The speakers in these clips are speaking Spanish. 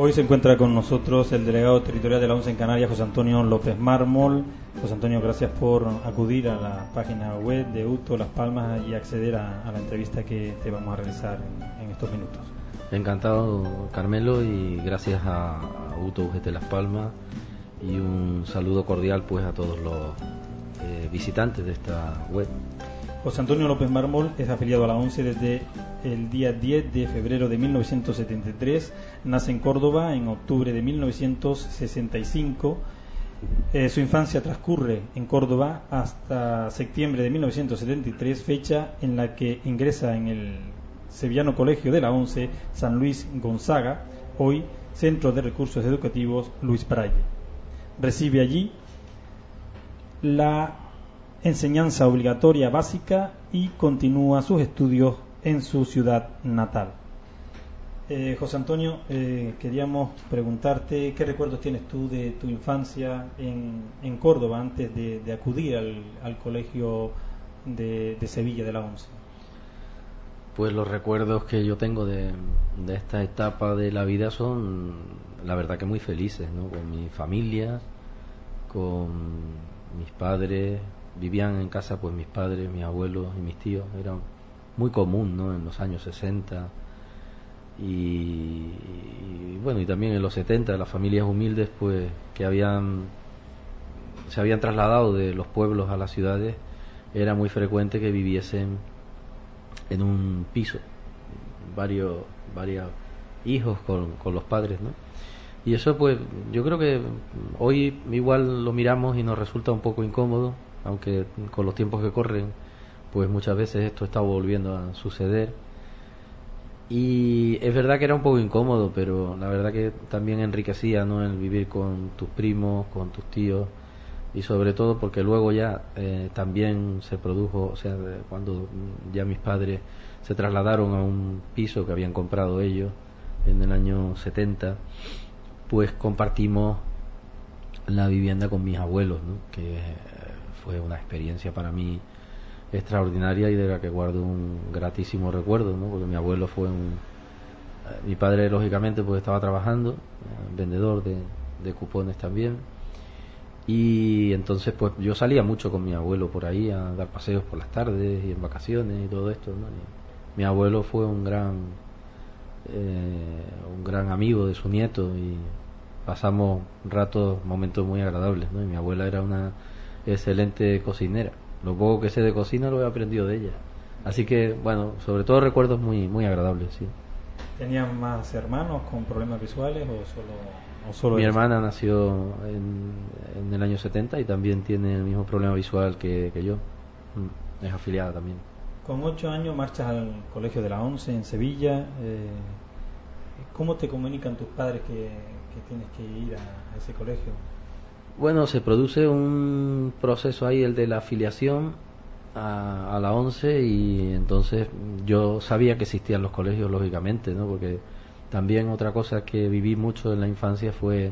Hoy se encuentra con nosotros el delegado territorial de la ONCE en Canarias, José Antonio López Mármol. José Antonio, gracias por acudir a la página web de UTO Las Palmas y acceder a la entrevista que te vamos a realizar en estos minutos. Encantado, Carmelo, y gracias a UTO UGT Las Palmas, y un saludo cordial pues a todos los visitantes de esta web. José Antonio López Mármol es afiliado a la ONCE desde el día 10 de febrero de 1973, nace en Córdoba en octubre de 1965. Su infancia transcurre en Córdoba hasta septiembre de 1973, fecha en la que ingresa en el sevillano colegio de la ONCE San Luis Gonzaga, hoy Centro de Recursos Educativos Luis Braille. Recibe allí la enseñanza obligatoria básica y continúa sus estudios en su ciudad natal. José Antonio, queríamos preguntarte qué recuerdos tienes tú de tu infancia en Córdoba antes de acudir al colegio de Sevilla de la ONCE. Pues los recuerdos que yo tengo de esta etapa de la vida son, la verdad, que muy felices, ¿no? Con mi familia, con mis padres. Vivían en casa pues mis padres, mis abuelos y mis tíos. Era muy común, ¿no?, en los años 60 y bueno, y también en los 70, las familias humildes pues que se habían trasladado de los pueblos a las ciudades. Era muy frecuente que viviesen en un piso varios hijos con los padres, ¿no? Y eso pues yo creo que hoy igual lo miramos y nos resulta un poco incómodo, aunque con los tiempos que corren pues muchas veces esto está volviendo a suceder. Y es verdad que era un poco incómodo, pero la verdad que también enriquecía, ¿no?, el vivir con tus primos, con tus tíos, y sobre todo porque luego ya también se produjo, o sea, cuando ya mis padres se trasladaron a un piso que habían comprado ellos en el año 70, pues compartimos la vivienda con mis abuelos, ¿no?, que fue una experiencia para mí extraordinaria y de la que guardo un gratísimo recuerdo, ¿no?, porque mi abuelo fue mi padre lógicamente pues estaba trabajando, vendedor de cupones también, y entonces pues yo salía mucho con mi abuelo por ahí a dar paseos por las tardes y en vacaciones y todo esto, ¿no? Y mi abuelo fue un gran amigo de su nieto y pasamos momentos muy agradables, ¿no? Y mi abuela era una excelente cocinera. Lo poco que sé de cocina lo he aprendido de ella. Así que, bueno, sobre todo recuerdos muy muy agradables, sí. ¿Tenían más hermanos con problemas visuales o solo Mi ellos? hermana nació en el año 70 y también tiene el mismo problema visual que yo. Es afiliada también. Con 8 años marchas al colegio de la ONCE en Sevilla. ¿Cómo te comunican tus padres que tienes que ir a ese colegio? Bueno, se produce un proceso ahí, el de la afiliación a la ONCE, y entonces yo sabía que existían los colegios, lógicamente, ¿no? Porque también otra cosa que viví mucho en la infancia fue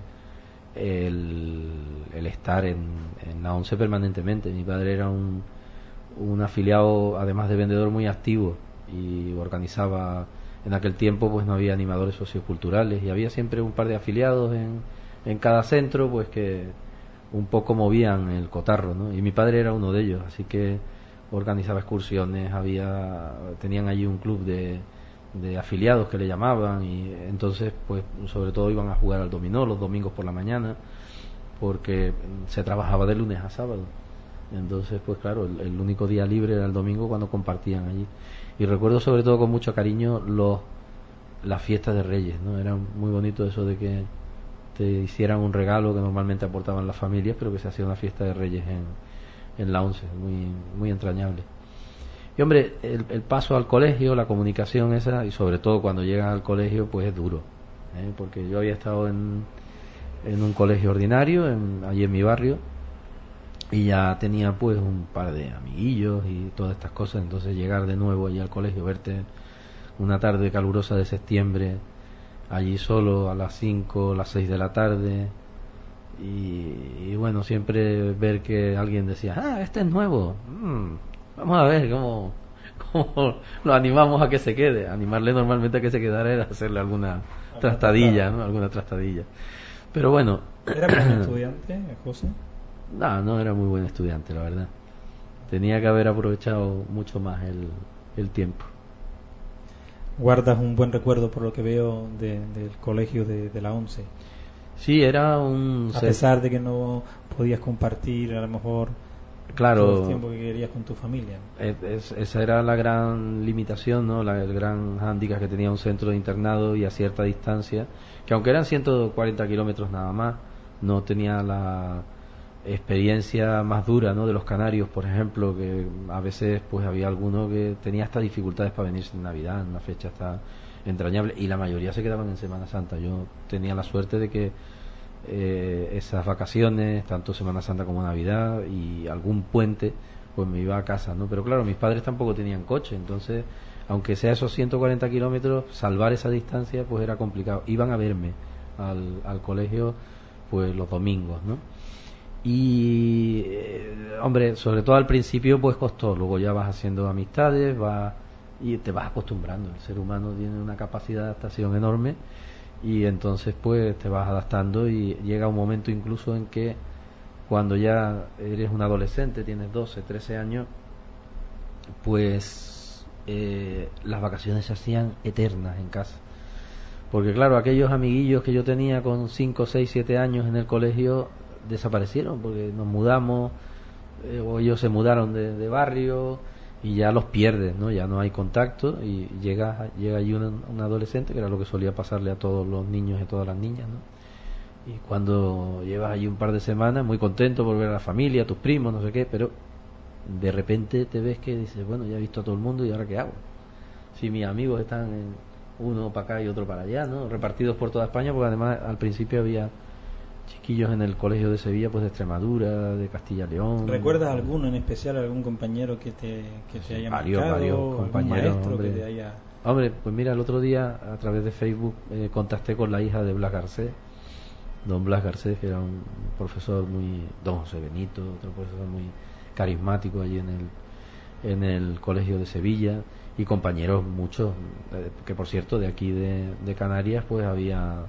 el estar en la ONCE permanentemente. Mi padre era un afiliado, además de vendedor, muy activo, y organizaba. En aquel tiempo pues no había animadores socioculturales y había siempre un par de afiliados en cada centro, pues que un poco movían el cotarro, ¿no? Y mi padre era uno de ellos, así que organizaba excursiones, tenían allí un club de afiliados que le llamaban, y entonces pues sobre todo iban a jugar al dominó los domingos por la mañana, porque se trabajaba de lunes a sábado. Entonces pues claro, el único día libre era el domingo, cuando compartían allí. Y recuerdo sobre todo con mucho cariño las fiestas de Reyes, ¿no? Era muy bonito eso de que te hicieran un regalo que normalmente aportaban las familias, pero que se hacía una fiesta de Reyes en la ONCE, muy muy entrañable. Y hombre, el paso al colegio, la comunicación esa, y sobre todo cuando llegas al colegio, pues es duro, porque yo había estado en un colegio ordinario allí en mi barrio, y ya tenía pues un par de amiguillos y todas estas cosas. Entonces llegar de nuevo allí al colegio, verte una tarde calurosa de septiembre allí solo a las 5, las 6 de la tarde, y bueno, siempre ver que alguien decía, este es nuevo, vamos a ver como lo animamos a que se quede. Animarle normalmente a que se quedara era hacerle alguna trastadilla, ¿no? Alguna trastadilla. Pero bueno. ¿Era buen estudiante, José? No era muy buen estudiante, la verdad. Tenía que haber aprovechado mucho más el tiempo. ¿Guardas un buen recuerdo, por lo que veo, del colegio de la ONCE? Sí, era un... A pesar de que no podías compartir a lo mejor todo el tiempo que querías con tu familia. Esa era la gran limitación, ¿no? El gran hándicap que tenía un centro de internado y a cierta distancia, que aunque eran 140 kilómetros nada más, no tenía la experiencia más dura, ¿no? De los canarios, por ejemplo, que a veces pues había alguno que tenía hasta dificultades para venirse en Navidad, en una fecha hasta entrañable, y la mayoría se quedaban en Semana Santa. Yo tenía la suerte de que esas vacaciones, tanto Semana Santa como Navidad y algún puente, pues me iba a casa, ¿no? Pero claro, mis padres tampoco tenían coche, entonces, aunque sea esos 140 kilómetros, salvar esa distancia pues era complicado. Iban a verme al colegio pues los domingos, ¿no? Y hombre, sobre todo al principio pues costó, luego ya vas haciendo amistades, y te vas acostumbrando. El ser humano tiene una capacidad de adaptación enorme y entonces pues te vas adaptando y llega un momento incluso en que cuando ya eres un adolescente, tienes 12, 13 años, pues las vacaciones se hacían eternas en casa. Porque claro, aquellos amiguillos que yo tenía con 5, 6, 7 años en el colegio desaparecieron porque nos mudamos, o ellos se mudaron de barrio y ya los pierdes, ¿no? Ya no hay contacto y llega allí un adolescente, que era lo que solía pasarle a todos los niños y a todas las niñas, ¿no? Y cuando llevas allí un par de semanas, muy contento por ver a la familia, a tus primos, no sé qué, pero de repente te ves que dices, bueno, ya he visto a todo el mundo y ahora qué hago. Si mis amigos están uno para acá y otro para allá, ¿no? Repartidos por toda España, porque además al principio había chiquillos en el colegio de Sevilla, pues de Extremadura, de Castilla y León. ¿Recuerdas alguno en especial, algún compañero que te haya marcado? Varios compañeros, maestro hombre. que te haya... Hombre, pues mira, el otro día a través de Facebook contacté con la hija de Blas Garcés, don Blas Garcés, que era un profesor don José Benito, otro profesor muy carismático allí en el colegio de Sevilla, y compañeros muchos, que por cierto de aquí de Canarias pues había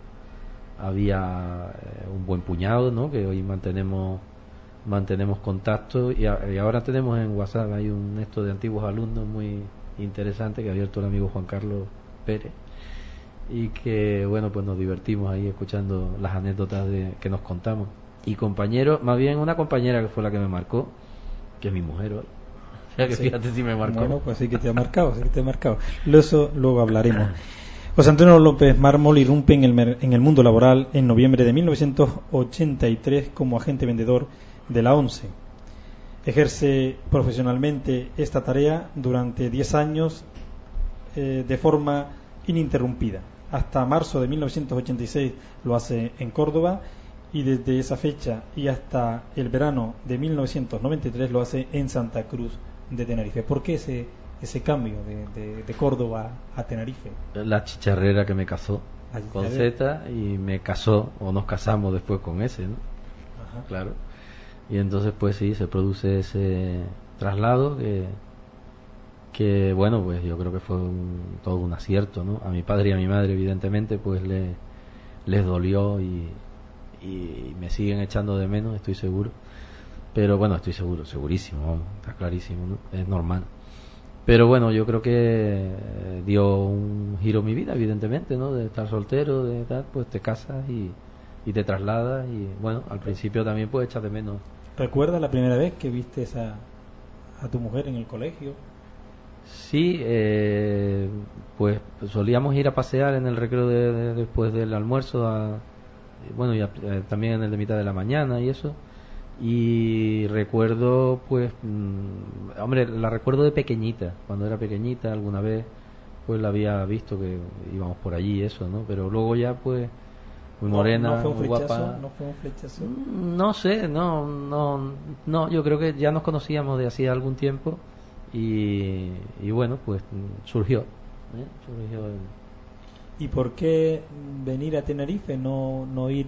un buen puñado, ¿no? Que hoy mantenemos contacto y ahora tenemos en WhatsApp, hay un esto de antiguos alumnos muy interesante que ha abierto el amigo Juan Carlos Pérez, y que bueno, pues nos divertimos ahí escuchando las anécdotas que nos contamos. Y compañeros, más bien una compañera que fue la que me marcó, que es mi mujer hoy. O sea que sí. Fíjate si me marcó. Bueno, pues sí que te ha marcado, Eso luego hablaremos. José Antonio López Mármol irrumpe en el mundo laboral en noviembre de 1983 como agente vendedor de la ONCE. Ejerce profesionalmente esta tarea durante 10 años de forma ininterrumpida. Hasta marzo de 1986 lo hace en Córdoba, y desde esa fecha y hasta el verano de 1993 lo hace en Santa Cruz de Tenerife. ¿Por qué ese cambio de Córdoba a Tenerife? La chicharrera que me casó con Z y me casó, o nos casamos después con S, ¿no? Ajá. Claro. Y entonces pues sí, se produce ese traslado que bueno, pues yo creo que fue todo un acierto, ¿no? A mi padre y a mi madre evidentemente pues les dolió y me siguen echando de menos, estoy seguro. Pero bueno, estoy segurísimo, vamos, está clarísimo, ¿no? Es normal. Pero bueno, yo creo que dio un giro a mi vida, evidentemente, ¿no? De estar soltero, de tal, pues te casas y te trasladas y bueno, al principio también pues echas de menos. ¿Recuerdas la primera vez que viste a tu mujer en el colegio? Sí, pues solíamos ir a pasear en el recreo después del almuerzo, bueno, y también en el de mitad de la mañana y eso. Y recuerdo pues hombre, la recuerdo de pequeñita, cuando era pequeñita alguna vez pues la había visto que íbamos por allí y eso, ¿no? Pero luego ya pues muy morena, muy guapa. ¿No fue un flechazo? No sé, no, yo creo que ya nos conocíamos de hacía algún tiempo y bueno, pues surgió ¿Y por qué venir a Tenerife, no ir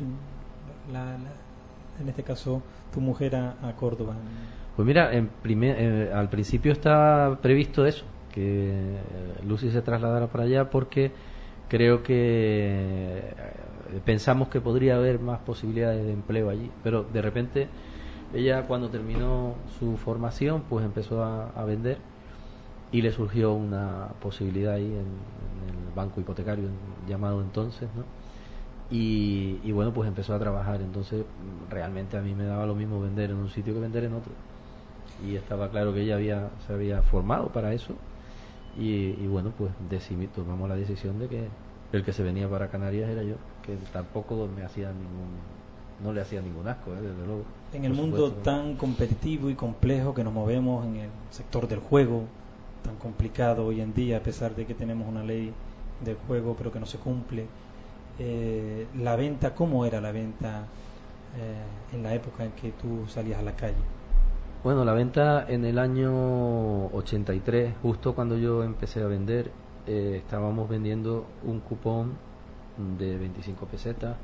en este caso tu mujer a Córdoba? Pues mira, al principio está previsto eso, que Lucy se trasladara para allá, porque creo que pensamos que podría haber más posibilidades de empleo allí, pero de repente ella, cuando terminó su formación, pues empezó a vender, y le surgió una posibilidad ahí en el banco hipotecario llamado entonces, ¿no? Y bueno, pues empezó a trabajar. Entonces realmente a mí me daba lo mismo vender en un sitio que vender en otro, y estaba claro que ella se había formado para eso, y bueno, pues tomamos la decisión de que el que se venía para Canarias era yo, que tampoco no le hacía ningún asco, desde luego. En el mundo tan competitivo y complejo que nos movemos, en el sector del juego, tan complicado hoy en día, a pesar de que tenemos una ley del juego pero que no se cumple, la venta, ¿cómo era la venta en la época en que tú salías a la calle? Bueno, la venta en el año 83, justo cuando yo empecé a vender, estábamos vendiendo un cupón de 25 pesetas,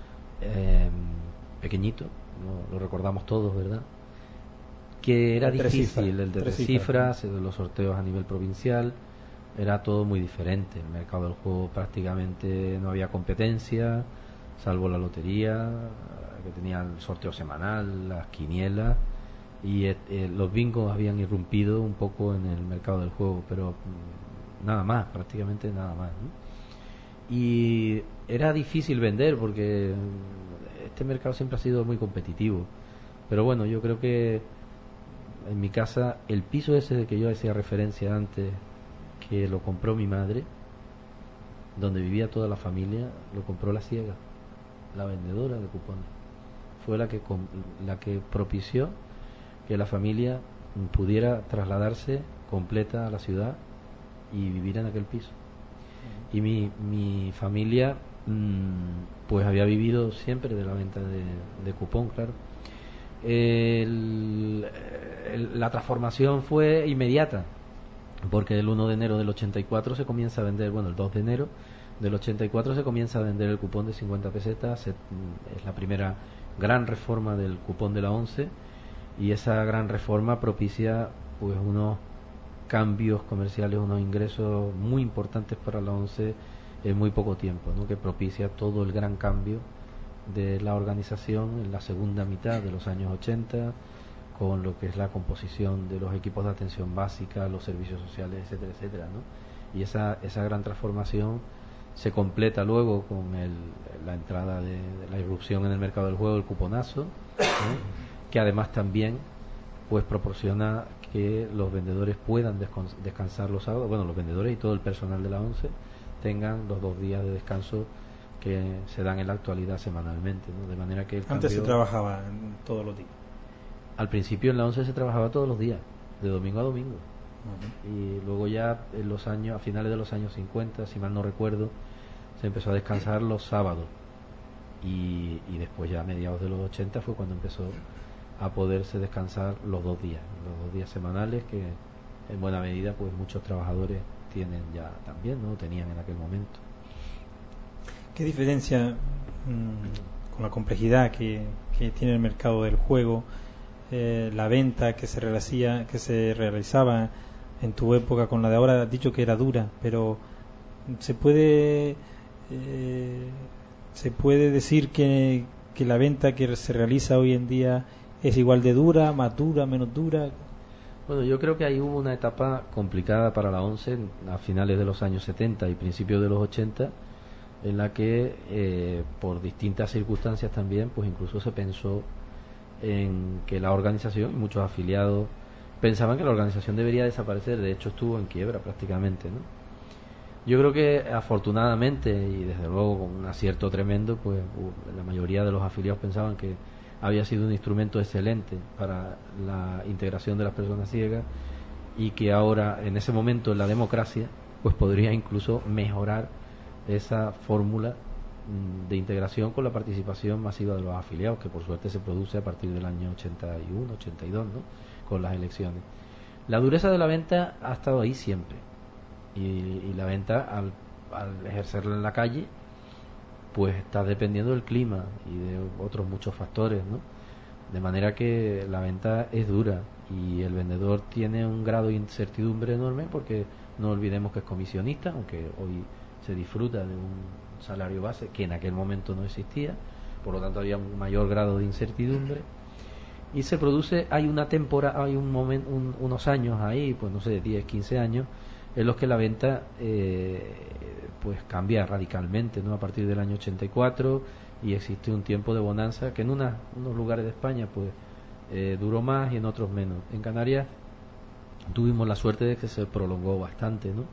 pequeñito, lo recordamos todos, ¿verdad? Que era difícil, el de 3 cifras, los sorteos a nivel provincial, era todo muy diferente. El mercado del juego prácticamente no había competencia, salvo la lotería, que tenía el sorteo semanal, las quinielas, y los bingos habían irrumpido un poco en el mercado del juego, pero nada más, prácticamente nada más, ¿no? Y era difícil vender porque este mercado siempre ha sido muy competitivo. Pero bueno, yo creo que en mi casa el piso ese de que yo hacía referencia antes, que lo compró mi madre, donde vivía toda la familia, lo compró la ciega, la vendedora de cupones. Fue la que propició que la familia pudiera trasladarse completa a la ciudad y vivir en aquel piso. Y mi familia pues había vivido siempre de la venta de cupón, claro. La transformación fue inmediata, porque el 1 de enero del 84 se comienza a vender, bueno, el 2 de enero del 84 se comienza a vender el cupón de 50 pesetas. Es la primera gran reforma del cupón de la ONCE, y esa gran reforma propicia pues unos cambios comerciales, unos ingresos muy importantes para la ONCE en muy poco tiempo, ¿no? Que propicia todo el gran cambio de la organización en la segunda mitad de los años 80, con lo que es la composición de los equipos de atención básica, los servicios sociales, etcétera, etcétera, ¿no? Y esa gran transformación se completa luego con la entrada de la irrupción en el mercado del juego, el cuponazo, ¿no? Que además también pues proporciona que los vendedores puedan descansar los sábados, bueno, los vendedores y todo el personal de la ONCE tengan los 2 días de descanso que se dan en la actualidad semanalmente, ¿no? De manera que antes se trabajaba todos los días. Al principio en la ONCE se trabajaba todos los días, de domingo a domingo. Y luego ya en los años, a finales de los años 50, si mal no recuerdo, se empezó a descansar los sábados, y después ya a mediados de los 80 fue cuando empezó a poderse descansar los 2 días semanales, que en buena medida pues muchos trabajadores tienen ya también, ¿no? Tenían en aquel momento. ¿Qué diferencia con la complejidad que tiene el mercado del juego, la venta que se realizaba en tu época con la de ahora? Has dicho que era dura, pero se puede decir que la venta que se realiza hoy en día es igual de dura, más dura, menos dura. Bueno, yo creo que ahí hubo una etapa complicada para la ONCE a finales de los años 70 y principios de los 80, en la que por distintas circunstancias también, pues incluso se pensó en que la organización y muchos afiliados pensaban que la organización debería desaparecer. De hecho estuvo en quiebra prácticamente, ¿no? Yo creo que afortunadamente, y desde luego con un acierto tremendo, pues la mayoría de los afiliados pensaban que había sido un instrumento excelente para la integración de las personas ciegas, y que ahora, en ese momento, en la democracia, pues podría incluso mejorar esa fórmula de integración con la participación masiva de los afiliados, que por suerte se produce a partir del año 81, 82, ¿no? Con las elecciones. La dureza de la venta ha estado ahí siempre, y la venta, al ejercerla en la calle, pues está dependiendo del clima y de otros muchos factores, ¿no? De manera que la venta es dura, y el vendedor tiene un grado de incertidumbre enorme porque no olvidemos que es comisionista, aunque hoy se disfruta de un salario base que en aquel momento no existía, por lo tanto había un mayor grado de incertidumbre y se produce, hay una temporada, hay un momento, unos años ahí, pues no sé, 10, 15 años en los que la venta pues cambia radicalmente, ¿no? A partir del año 84 y existe un tiempo de bonanza que en unos lugares de España pues duró más y en otros menos. En Canarias tuvimos la suerte de que se prolongó bastante, ¿no?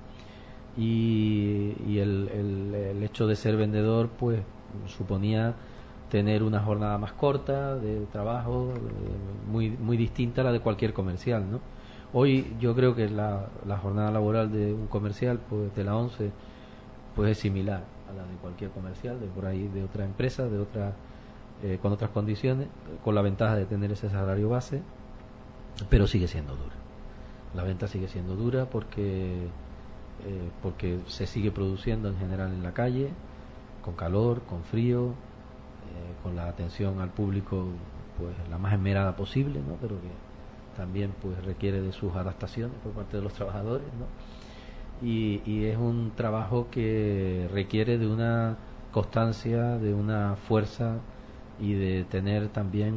Y el hecho de ser vendedor pues suponía tener una jornada más corta de trabajo, muy distinta a la de cualquier comercial, ¿no? Hoy yo creo que la jornada laboral de un comercial pues de la ONCE pues es similar a la de cualquier comercial de por ahí, de otra empresa, de otra con otras condiciones, con la ventaja de tener ese salario base, pero sigue siendo dura. La venta sigue siendo dura porque se sigue produciendo en general en la calle, con calor, con frío, con la atención al público pues la más esmerada posible, ¿no? Pero que también pues requiere de sus adaptaciones por parte de los trabajadores, ¿no? Y es un trabajo que requiere de una constancia, de una fuerza y de tener también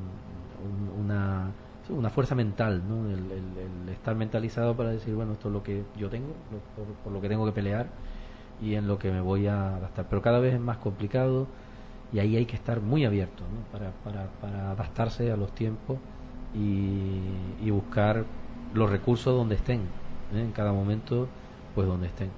una fuerza mental, ¿no? El estar mentalizado para decir, bueno, esto es lo que yo tengo, por lo que tengo que pelear y en lo que me voy a adaptar. Pero cada vez es más complicado y ahí hay que estar muy abierto, ¿no? Para adaptarse a los tiempos y buscar los recursos donde estén, ¿eh? En cada momento, pues donde estén.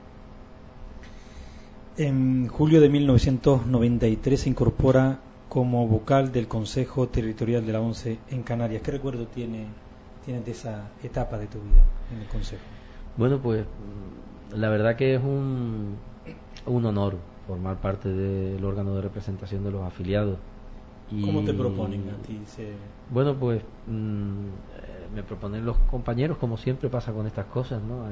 En julio de 1993 se incorpora como vocal del Consejo Territorial de la ONCE en Canarias. ¿Qué recuerdo tienes de esa etapa de tu vida en el Consejo? Bueno, pues la verdad que es un honor formar parte del órgano de representación de los afiliados. ¿Cómo te proponen a ti? Bueno, pues me proponen los compañeros, como siempre pasa con estas cosas, ¿no?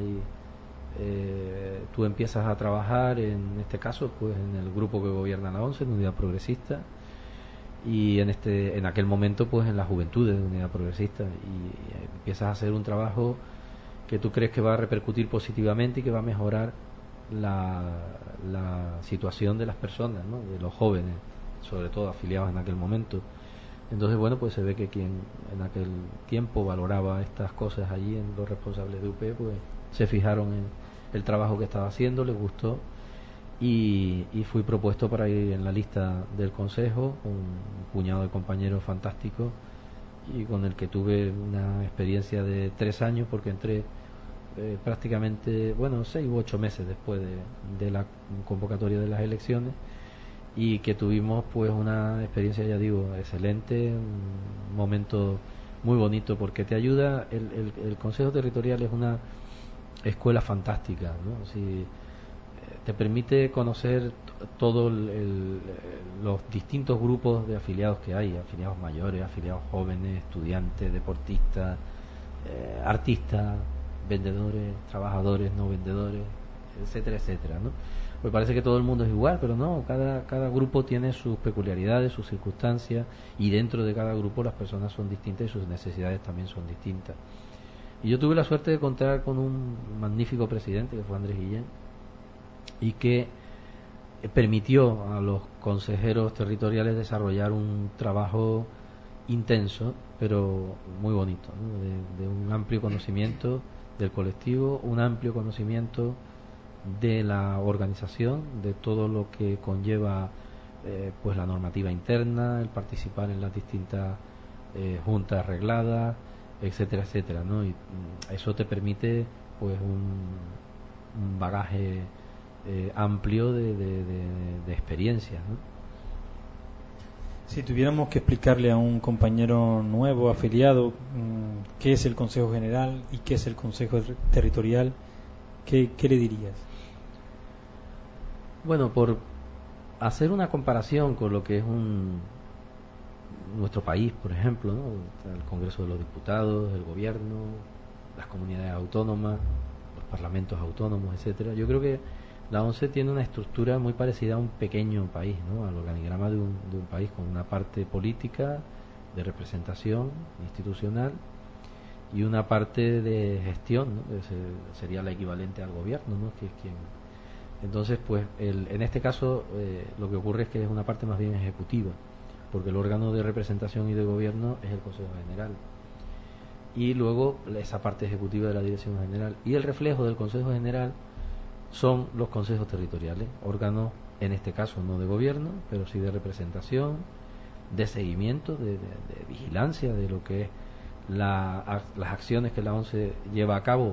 Tú empiezas a trabajar, en este caso, pues en el grupo que gobierna la ONCE, en Unidad Progresista, y en aquel momento, pues en las juventudes de Unidad Progresista, y empiezas a hacer un trabajo que tú crees que va a repercutir positivamente y que va a mejorar la situación de las personas, ¿no? De los jóvenes, sobre todo afiliados en aquel momento. Entonces, bueno, pues se ve que quien en aquel tiempo valoraba estas cosas allí, en los responsables de UP, pues se fijaron en el trabajo que estaba haciendo, les gustó y fui propuesto para ir en la lista del consejo con un puñado de compañeros fantásticos y con el que tuve una experiencia de 3 años porque entré prácticamente, 6 u 8 meses después de la convocatoria de las elecciones y que tuvimos pues una experiencia, ya digo, excelente, un momento muy bonito porque te ayuda, el Consejo Territorial es una escuela fantástica, ¿no? Si, te permite conocer todos los distintos grupos de afiliados que hay, afiliados mayores, afiliados jóvenes, estudiantes, deportistas, artistas, vendedores, trabajadores, no vendedores, etcétera, etcétera, ¿no? Pues parece que todo el mundo es igual, pero no, cada grupo tiene sus peculiaridades, sus circunstancias, y dentro de cada grupo las personas son distintas y sus necesidades también son distintas. Y yo tuve la suerte de contar con un magnífico presidente que fue Andrés Guillén y que permitió a los consejeros territoriales desarrollar un trabajo intenso pero muy bonito, ¿no? De un amplio conocimiento del colectivo, un amplio conocimiento de la organización, de todo lo que conlleva pues la normativa interna, el participar en las distintas juntas arregladas, etcétera, etcétera, ¿no? Y eso te permite pues un bagaje amplio de experiencias, ¿no? Si tuviéramos que explicarle a un compañero nuevo, afiliado, qué es el Consejo General y qué es el Consejo Territorial, ¿qué le dirías? Bueno, por hacer una comparación con lo que es nuestro país, por ejemplo, ¿no? El Congreso de los Diputados, el Gobierno, las comunidades autónomas, los parlamentos autónomos, etcétera. Yo creo que la ONCE tiene una estructura muy parecida a un pequeño país, ¿no? Al organigrama de un país con una parte política, de representación institucional y una parte de gestión, ¿no? Que sería la equivalente al gobierno, ¿no? Que es quien... Entonces, pues, en este caso, lo que ocurre es que es una parte más bien ejecutiva, porque el órgano de representación y de gobierno es el Consejo General. Y luego esa parte ejecutiva de la Dirección General. Y el reflejo del Consejo General son los consejos territoriales, órganos, en este caso, no de gobierno, pero sí de representación, de seguimiento, de vigilancia de lo que es las acciones que la ONCE lleva a cabo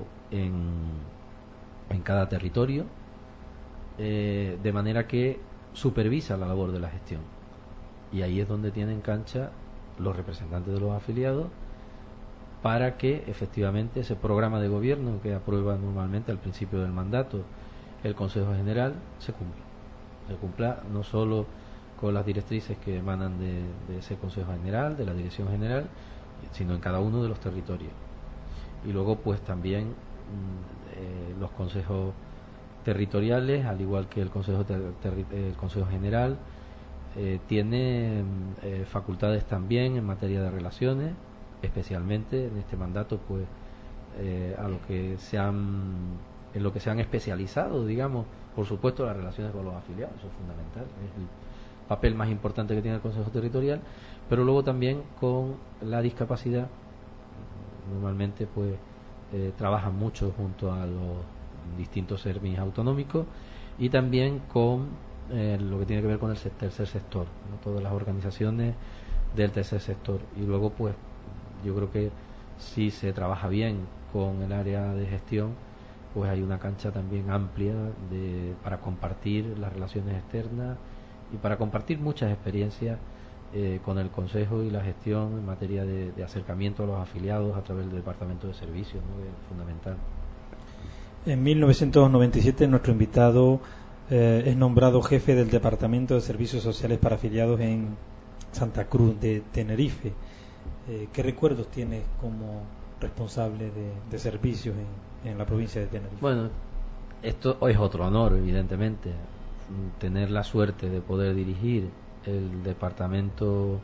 en cada territorio, de manera que supervisa la labor de la gestión. Y ahí es donde tienen cancha los representantes de los afiliados para que efectivamente ese programa de gobierno que aprueba normalmente al principio del mandato el Consejo General se cumpla no solo con las directrices que emanan de ese Consejo General, de la Dirección General, sino en cada uno de los territorios. Y luego pues también los consejos territoriales, al igual que el Consejo General, tiene facultades también en materia de relaciones, especialmente en este mandato, pues en lo que se han especializado, digamos, por supuesto las relaciones con los afiliados, eso es fundamental, es el papel más importante que tiene el Consejo Territorial, pero luego también con la discapacidad, normalmente pues trabajan mucho junto a los distintos servicios autonómicos y también con lo que tiene que ver con el tercer sector, ¿no? Todas las organizaciones del tercer sector. Y luego pues yo creo que si se trabaja bien con el área de gestión, pues hay una cancha también amplia para compartir las relaciones externas y para compartir muchas experiencias con el Consejo y la gestión en materia de acercamiento a los afiliados a través del Departamento de Servicios, ¿no? Que es fundamental. En 1997 nuestro invitado es nombrado jefe del Departamento de Servicios Sociales para Afiliados en Santa Cruz de Tenerife. ¿Qué recuerdos tienes como responsable de servicios en la provincia de Tenerife? Bueno, esto es otro honor, evidentemente, tener la suerte de poder dirigir el departamento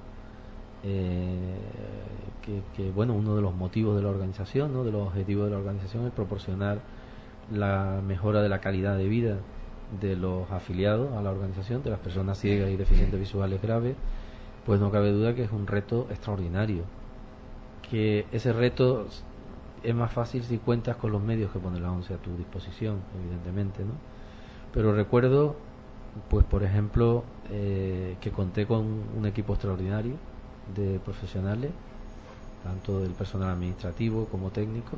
que bueno, uno de los motivos de la organización, ¿no? De los objetivos de la organización es proporcionar la mejora de la calidad de vida de los afiliados a la organización, de las personas ciegas y deficientes visuales graves. Pues no cabe duda que es un reto extraordinario, que ese reto es más fácil si cuentas con los medios que pone la ONCE a tu disposición, evidentemente, ¿no? Pero recuerdo, pues por ejemplo, que conté con un equipo extraordinario de profesionales, tanto del personal administrativo como técnico,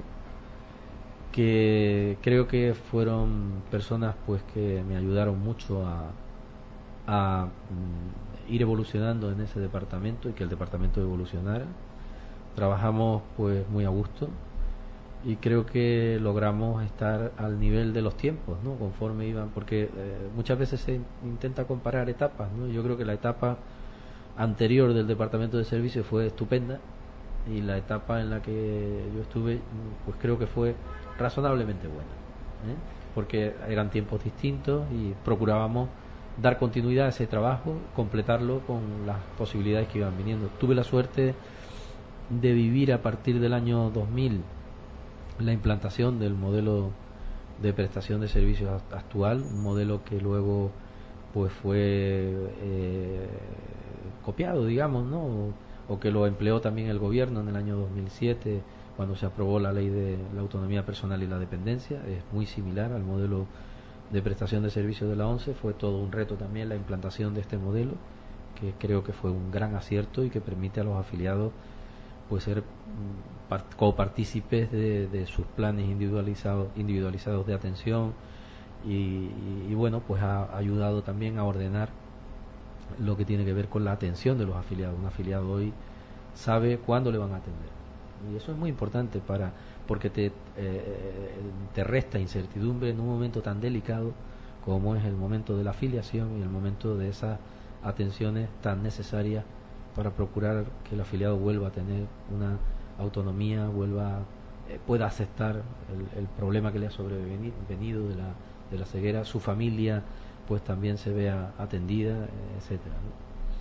que creo que fueron personas pues que me ayudaron mucho a ir evolucionando en ese departamento y que el departamento evolucionara. Trabajamos pues muy a gusto y creo que logramos estar al nivel de los tiempos, ¿no? Conforme iban, porque muchas veces se intenta comparar etapas, ¿no? Yo creo que la etapa anterior del departamento de servicios fue estupenda y la etapa en la que yo estuve pues creo que fue razonablemente buena, porque eran tiempos distintos y procurábamos dar continuidad a ese trabajo, completarlo con las posibilidades que iban viniendo. Tuve la suerte de vivir a partir del año 2000 la implantación del modelo de prestación de servicios actual, un modelo que luego pues fue copiado, digamos, ¿no? O que lo empleó también el gobierno en el año 2007 cuando se aprobó la ley de la autonomía personal y la dependencia. Es muy similar al modelo de prestación de servicios de la ONCE. Fue todo un reto también la implantación de este modelo, que creo que fue un gran acierto y que permite a los afiliados pues ser copartícipes de sus planes individualizados de atención y bueno, pues ha ayudado también a ordenar lo que tiene que ver con la atención de los afiliados. Un afiliado hoy sabe cuándo le van a atender y eso es muy importante porque te resta incertidumbre en un momento tan delicado como es el momento de la afiliación y el momento de esas atenciones tan necesarias para procurar que el afiliado vuelva a tener una autonomía, pueda aceptar el problema que le ha sobrevenido de la ceguera, su familia pues también se vea atendida, etcétera,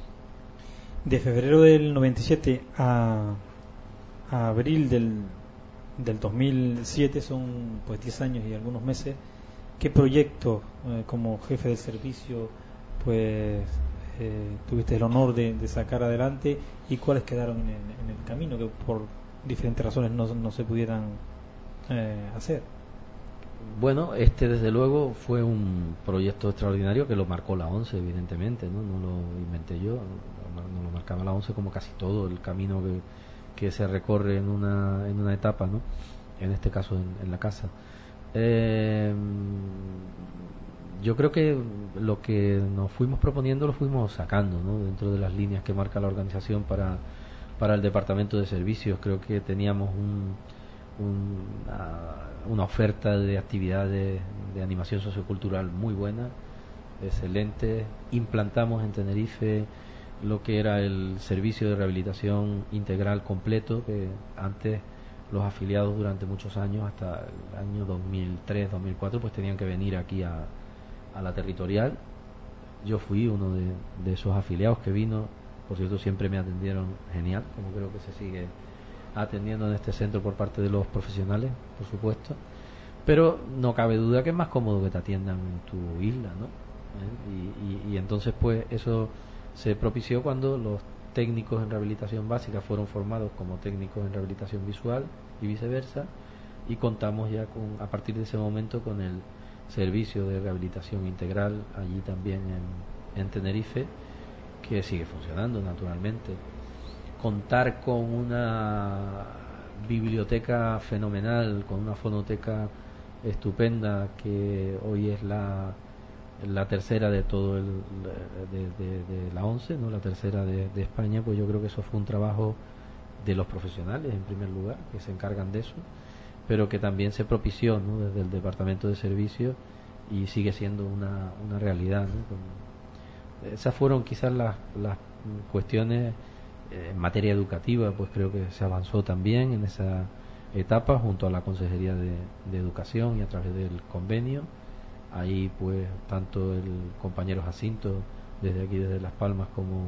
¿no? De febrero del 97 a abril del del 2007, son pues 10 años y algunos meses. ¿Qué proyecto como jefe del servicio pues tuviste el honor de sacar adelante, y cuáles quedaron en el camino que por diferentes razones no se pudieran hacer? Bueno, este desde luego fue un proyecto extraordinario que lo marcó la ONCE, evidentemente, no lo inventé yo, no lo marcaba la ONCE, como casi todo el camino que se recorre en una etapa, ¿no? En este caso en la casa. Yo creo que lo que nos fuimos proponiendo lo fuimos sacando, ¿no? Dentro de las líneas que marca la organización para el departamento de servicios. Creo que teníamos una oferta de actividades de animación sociocultural muy buena, excelente. Implantamos en Tenerife lo que era el servicio de rehabilitación integral completo, que antes los afiliados durante muchos años, hasta el año 2003-2004, pues tenían que venir aquí a la territorial. Yo fui uno de esos afiliados que vino. Por cierto, siempre me atendieron genial, como creo que se sigue atendiendo en este centro por parte de los profesionales, por supuesto. Pero no cabe duda que es más cómodo que te atiendan en tu isla, ¿no? Y entonces pues eso se propició cuando los técnicos en rehabilitación básica fueron formados como técnicos en rehabilitación visual y viceversa, y contamos ya a partir de ese momento con el servicio de rehabilitación integral allí también en Tenerife, que sigue funcionando naturalmente. Contar con una biblioteca fenomenal, con una fonoteca estupenda, que hoy es la tercera de todo de la ONCE, ¿no? La tercera de España. Pues yo creo que eso fue un trabajo de los profesionales en primer lugar, que se encargan de eso, pero que también se propició, ¿no? Desde el departamento de servicios, y sigue siendo una realidad, ¿no? Esas fueron quizás las cuestiones. En materia educativa, pues creo que se avanzó también en esa etapa junto a la Consejería de Educación y a través del convenio. Ahí pues tanto el compañero Jacinto desde aquí, desde Las Palmas,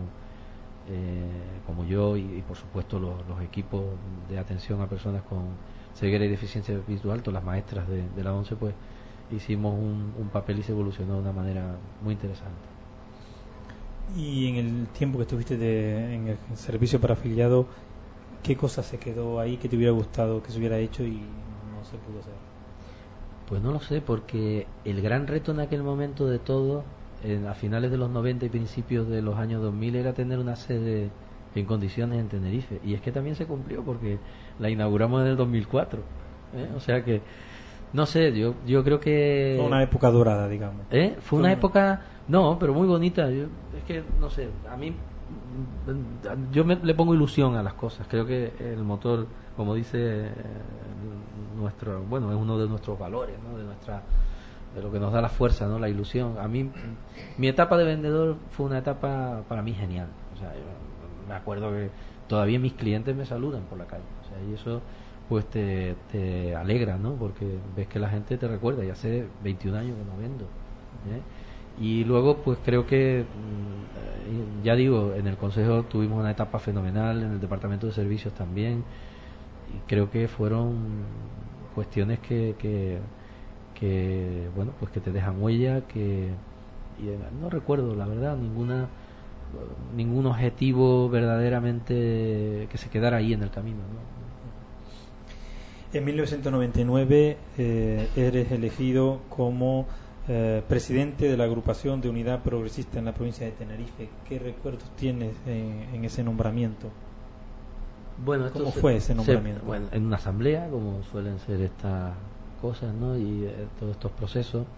como yo, y por supuesto los equipos de atención a personas con ceguera y deficiencia visual, todas las maestras de la ONCE, pues hicimos un papel y se evolucionó de una manera muy interesante. Y en el tiempo que estuviste en el servicio para afiliado, ¿qué cosa se quedó ahí que te hubiera gustado que se hubiera hecho y no se pudo hacer? Pues no lo sé, porque el gran reto en aquel momento de todo, a finales de los 90 y principios de los años 2000, era tener una sede en condiciones en Tenerife. Y es que también se cumplió, porque la inauguramos en el 2004. O sea que, no sé, yo creo que... Fue una época dorada, digamos. Fue una época... No, pero muy bonita. Es que, no sé, a mí le pongo ilusión a las cosas. Creo que el motor, como dice nuestro, bueno, es uno de nuestros valores, ¿no? De lo que nos da la fuerza, ¿no? La ilusión. A mí, mi etapa de vendedor fue una etapa para mí genial. O sea, yo me acuerdo que todavía mis clientes me saludan por la calle. O sea, y eso pues te alegra, ¿no? Porque ves que la gente te recuerda. Y hace 21 años que no vendo, ¿eh? Y luego pues creo que ya digo, en el consejo tuvimos una etapa fenomenal, en el departamento de servicios también, y creo que fueron cuestiones que bueno, pues que te dejan huella, y no recuerdo la verdad ningún objetivo verdaderamente que se quedara ahí en el camino, ¿no? En 1999 eres elegido como presidente de la agrupación de Unidad Progresista en la provincia de Tenerife. ¿Qué recuerdos tienes en ese nombramiento? Bueno, ¿Cómo fue ese nombramiento? Bueno, en una asamblea, como suelen ser estas cosas, ¿no? Y todos estos procesos.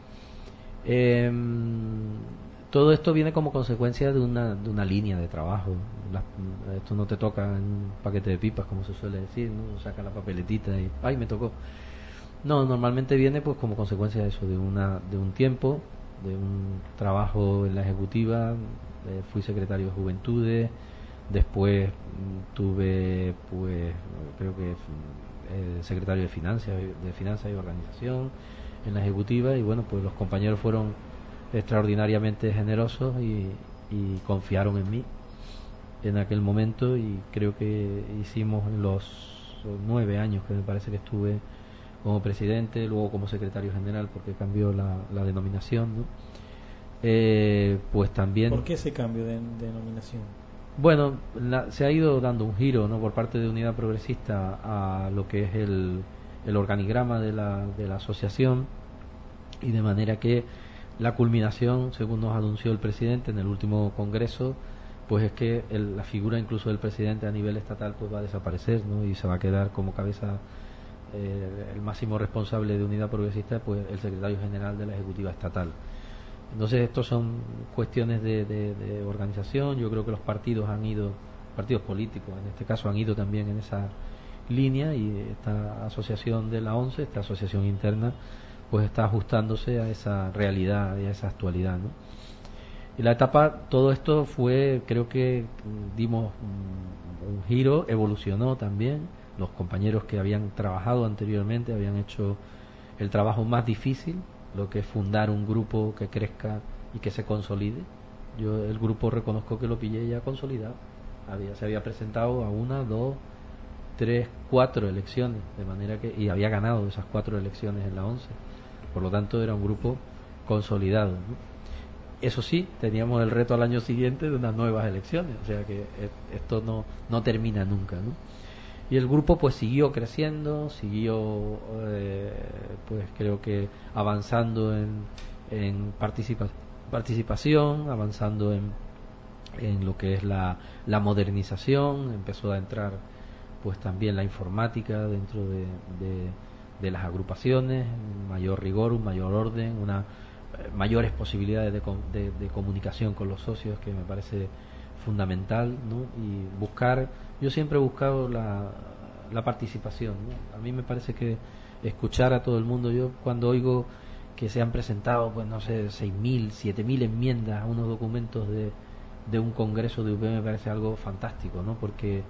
Todo esto viene como consecuencia de una línea de trabajo. Esto no te toca en un paquete de pipas, como se suele decir, ¿no? Saca la papeletita y ¡ay, me tocó! No, normalmente viene pues como consecuencia de eso, de un tiempo, de un trabajo en la ejecutiva. Fui secretario de Juventudes, después tuve pues creo que secretario de Finanzas y Organización en la ejecutiva, y bueno, pues los compañeros fueron extraordinariamente generosos y confiaron en mí en aquel momento, y creo que hicimos o 9 años que me parece que estuve como presidente, luego como secretario general porque cambió la denominación, ¿no? Pues también... ¿Por qué ese cambio de denominación? Bueno, se ha ido dando un giro, ¿no?, por parte de Unidad Progresista a lo que es el organigrama de la asociación, y de manera que la culminación, según nos anunció el presidente en el último congreso, pues es que la figura incluso del presidente a nivel estatal pues va a desaparecer, ¿no?, y se va a quedar como cabeza el máximo responsable de Unidad Progresista, pues el secretario general de la Ejecutiva Estatal. Entonces, estos son cuestiones de organización. Yo creo que los partidos políticos en este caso, han ido también en esa línea, y esta asociación de la ONCE, esta asociación interna, pues está ajustándose a esa realidad y a esa actualidad, ¿no? Y la etapa, todo esto fue, creo que dimos un giro, evolucionó también. Los compañeros que habían trabajado anteriormente habían hecho el trabajo más difícil, lo que es fundar un grupo que crezca y que se consolide. Yo el grupo reconozco que lo pillé ya consolidado. Se había presentado a 1, 2, 3, 4 elecciones, de manera que, y había ganado esas 4 elecciones en la 11. Por lo tanto, era un grupo consolidado, ¿no? Eso sí, teníamos el reto al año siguiente de unas nuevas elecciones, o sea que esto no termina nunca, ¿no? Y el grupo pues siguió creciendo, siguió pues creo que avanzando en participación, avanzando en lo que es la modernización. Empezó a entrar pues también la informática dentro de las agrupaciones, un mayor rigor, un mayor orden, mayores posibilidades de comunicación con los socios, que me parece fundamental, ¿no? Y yo siempre he buscado la participación, ¿no? A mí me parece que escuchar a todo el mundo, yo cuando oigo que se han presentado, pues no sé, 6.000, 7.000 enmiendas a unos documentos de un congreso de UP, me parece algo fantástico, ¿no? Porque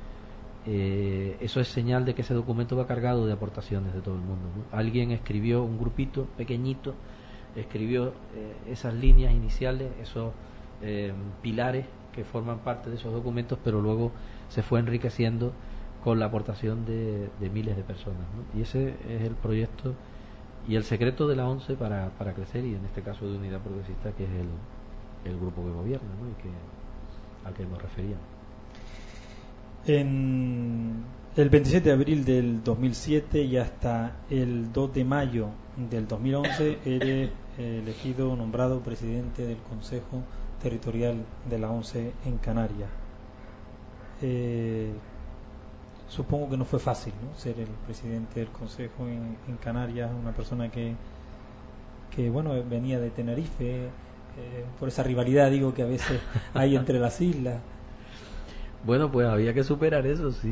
eso es señal de que ese documento va cargado de aportaciones de todo el mundo, ¿no? Alguien escribió, un grupito pequeñito, escribió esas líneas iniciales, esos pilares que forman parte de esos documentos, pero luego se fue enriqueciendo con la aportación de miles de personas, ¿no? Y ese es el proyecto y el secreto de la ONCE para crecer, y en este caso de Unidad Progresista, que es el grupo que gobierna, ¿no?, y al que nos referíamos. En el 27 de abril del 2007 y hasta el 2 de mayo del 2011 eres nombrado presidente del Consejo Territorial de la ONCE en Canarias. Supongo que no fue fácil, ¿no?, ser el presidente del Consejo en Canarias, una persona que bueno, venía de Tenerife, por esa rivalidad, digo, que a veces hay entre las islas. Bueno, pues había que superar eso, sí.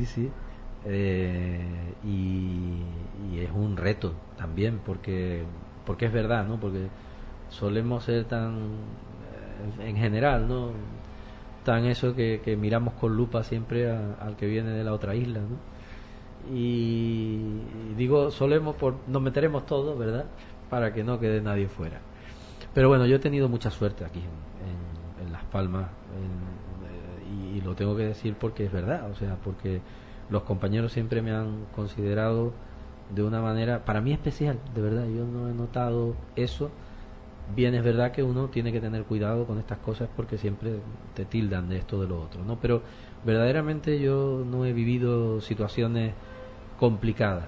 Y es un reto también, porque es verdad, ¿no? Porque solemos ser tan, en general, ¿no?, tan eso que miramos con lupa siempre al que viene de la otra isla, ¿no? Y digo solemos, nos meteremos todos, ¿verdad?, para que no quede nadie fuera. Pero bueno, yo he tenido mucha suerte aquí en Las Palmas, y lo tengo que decir porque es verdad, o sea, porque los compañeros siempre me han considerado de una manera, para mí, especial, de verdad. Yo no he notado eso. Bien, es verdad que uno tiene que tener cuidado con estas cosas porque siempre te tildan de esto, de lo otro, ¿no? Pero verdaderamente yo no he vivido situaciones complicadas.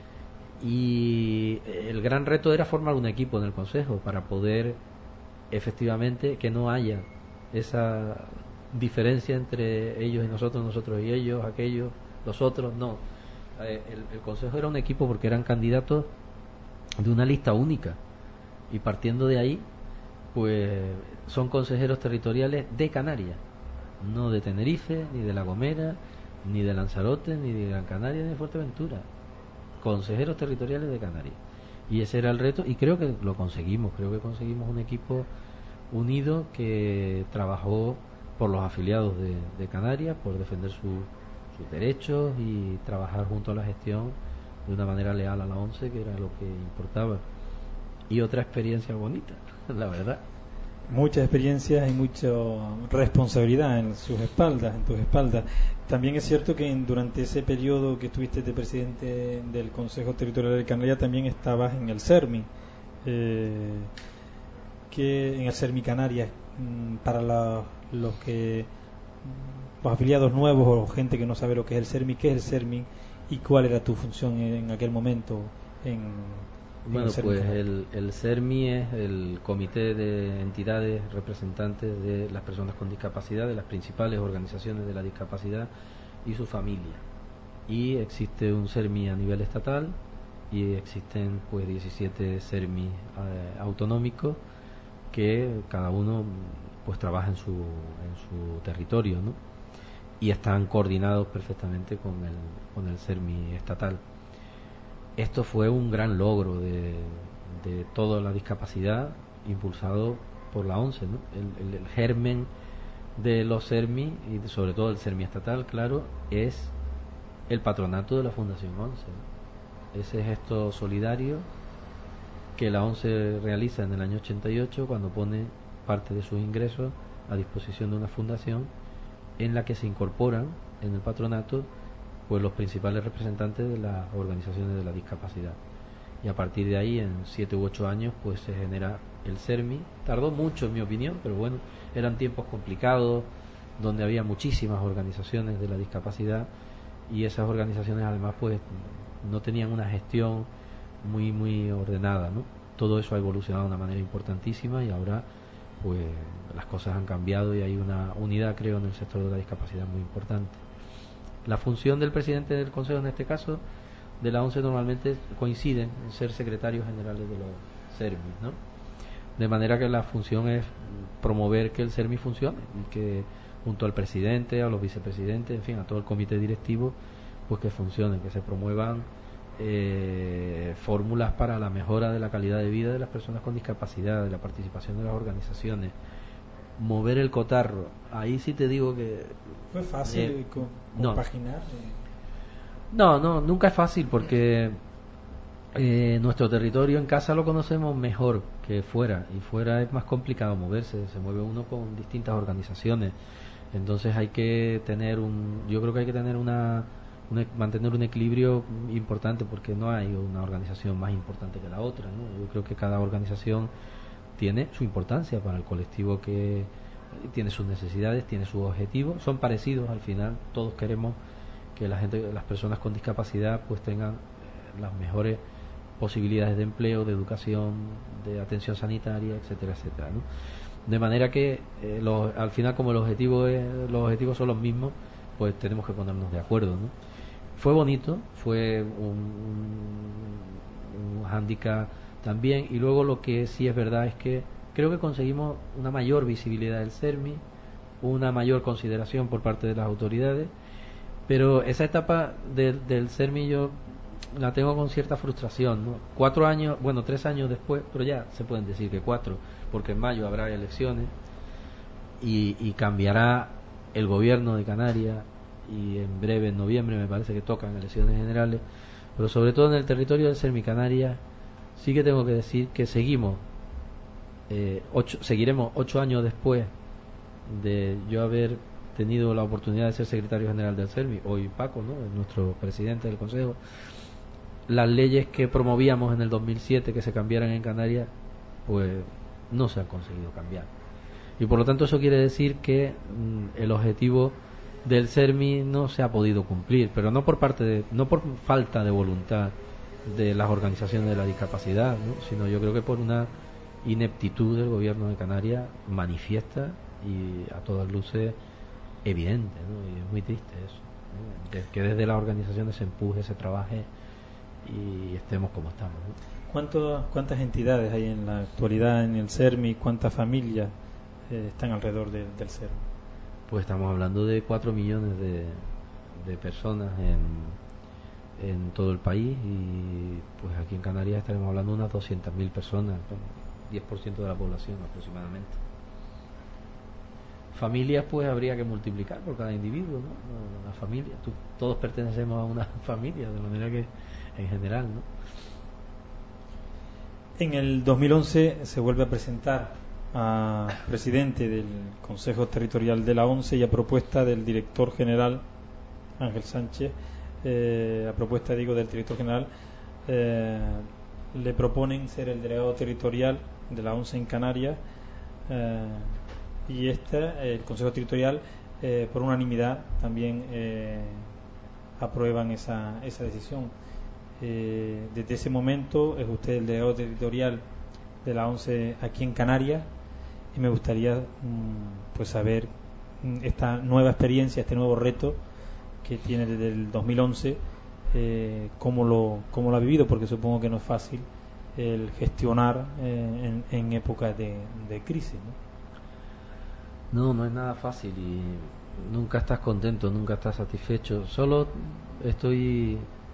Y el gran reto era formar un equipo en el Consejo para poder efectivamente que no haya esa diferencia entre ellos y nosotros y ellos, aquellos, los otros, no. El Consejo era un equipo porque eran candidatos de una lista única, y partiendo de ahí pues son consejeros territoriales de Canarias, no de Tenerife, ni de La Gomera, ni de Lanzarote, ni de Gran Canaria, ni de Fuerteventura. Consejeros territoriales de Canarias. Y ese era el reto, y creo que lo conseguimos. Creo que conseguimos un equipo unido que trabajó por los afiliados de Canarias, por defender sus derechos y trabajar junto a la gestión de una manera leal a la ONCE, que era lo que importaba. Y otra experiencia bonita, la verdad. muchas experiencias y mucha responsabilidad en sus espaldas, en tus espaldas. También es cierto que durante ese periodo que estuviste de presidente del Consejo Territorial de Canarias también estabas en el CERMI, que en el CERMI Canarias, para los que los afiliados nuevos o gente que no sabe lo que es el CERMI, ¿qué es el CERMI y cuál era tu función en aquel momento en Bueno, el CERMI pues Canarias? el CERMI es el comité de entidades representantes de las personas con discapacidad, de las principales organizaciones de la discapacidad y su familia. Y existe un CERMI a nivel estatal y existen pues 17 CERMI autonómicos que cada uno pues trabaja en su territorio, ¿no? Y están coordinados perfectamente con el CERMI estatal. Esto fue un gran logro de toda la discapacidad impulsado por la ONCE, ¿no? El germen de los CERMI y sobre todo el CERMI estatal, claro, es el patronato de la Fundación ONCE, ¿no? Ese gesto solidario que la ONCE realiza en el año 88 cuando pone parte de sus ingresos a disposición de una fundación en la que se incorporan en el patronato pues los principales representantes de las organizaciones de la discapacidad, y a partir de ahí en 7 u 8 años pues se genera el CERMI. Tardó mucho en mi opinión, pero bueno, eran tiempos complicados donde había muchísimas organizaciones de la discapacidad y esas organizaciones además pues no tenían una gestión muy ordenada, ¿no? Todo eso ha evolucionado de una manera importantísima y ahora pues las cosas han cambiado y hay una unidad, creo, en el sector de la discapacidad muy importante. La función del presidente del Consejo, en este caso de la ONCE, normalmente coinciden en ser secretarios generales de los CERMI, ¿no? De manera que la función es promover que el CERMI funcione y que junto al presidente, a los vicepresidentes, en fin, a todo el comité directivo, pues que funcione, que se promuevan fórmulas para la mejora de la calidad de vida de las personas con discapacidad, de la participación de las organizaciones, mover el cotarro. Ahí sí te digo que ¿Fue fácil compaginar? No, nunca es fácil porque nuestro territorio en casa lo conocemos mejor que fuera, y fuera es más complicado moverse, se mueve uno con distintas organizaciones, entonces hay que tener yo creo que hay que tener mantener un equilibrio importante, porque no hay una organización más importante que la otra, ¿no? Yo creo que cada organización tiene su importancia para el colectivo, que tiene sus necesidades, tiene sus objetivos, son parecidos al final, todos queremos que las personas con discapacidad pues tengan las mejores posibilidades de empleo, de educación, de atención sanitaria, etcétera, etcétera, ¿no? De manera que al final, como los objetivos son los mismos, pues tenemos que ponernos de acuerdo, ¿no? Fue bonito, fue un hándicap también, y luego lo que sí es verdad es que creo que conseguimos una mayor visibilidad del CERMI, una mayor consideración por parte de las autoridades, pero esa etapa del CERMI yo la tengo con cierta frustración, ¿no? 4 años, bueno, 3 años después, pero ya se pueden decir que 4, porque en mayo habrá elecciones y cambiará el gobierno de Canarias, y en breve, en noviembre, me parece que tocan elecciones generales, pero sobre todo en el territorio del CERMI Canarias sí que tengo que decir que seguiremos 8 años después de yo haber tenido la oportunidad de ser secretario general del CERMI, hoy Paco, ¿no?, nuestro presidente del Consejo. Las leyes que promovíamos en el 2007 que se cambiaran en Canarias, pues no se han conseguido cambiar, y por lo tanto eso quiere decir que el objetivo del CERMI no se ha podido cumplir, pero no por falta de voluntad de las organizaciones de la discapacidad, ¿no?, sino yo creo que por una ineptitud del gobierno de Canarias manifiesta y a todas luces evidente, ¿no? Y es muy triste eso, ¿no?, que desde las organizaciones se empuje, se trabaje y estemos como estamos, ¿no? ¿Cuántas entidades hay en la actualidad en el CERMI? ¿Cuántas familias están alrededor del CERMI? Pues estamos hablando de 4 millones de personas en todo el país, y pues aquí en Canarias estaremos hablando de unas 200.000 personas, 10% de la población aproximadamente. Familias pues habría que multiplicar por cada individuo, ¿no? Una familia, todos pertenecemos a una familia, de manera que en general, ¿no? En el 2011 se vuelve a presentar a presidente del Consejo Territorial de la ONCE y a propuesta del director general Ángel Sánchez, a propuesta del director general, le proponen ser el delegado territorial de la ONCE en Canarias, y el Consejo Territorial por unanimidad también aprueban esa decisión. Desde ese momento es usted el delegado territorial de la ONCE aquí en Canarias, y me gustaría pues saber esta nueva experiencia, este nuevo reto que tiene desde el 2011, cómo lo ha vivido, porque supongo que no es fácil el gestionar en épocas de crisis, ¿no? No es nada fácil y nunca estás contento, nunca estás satisfecho. Solo estoy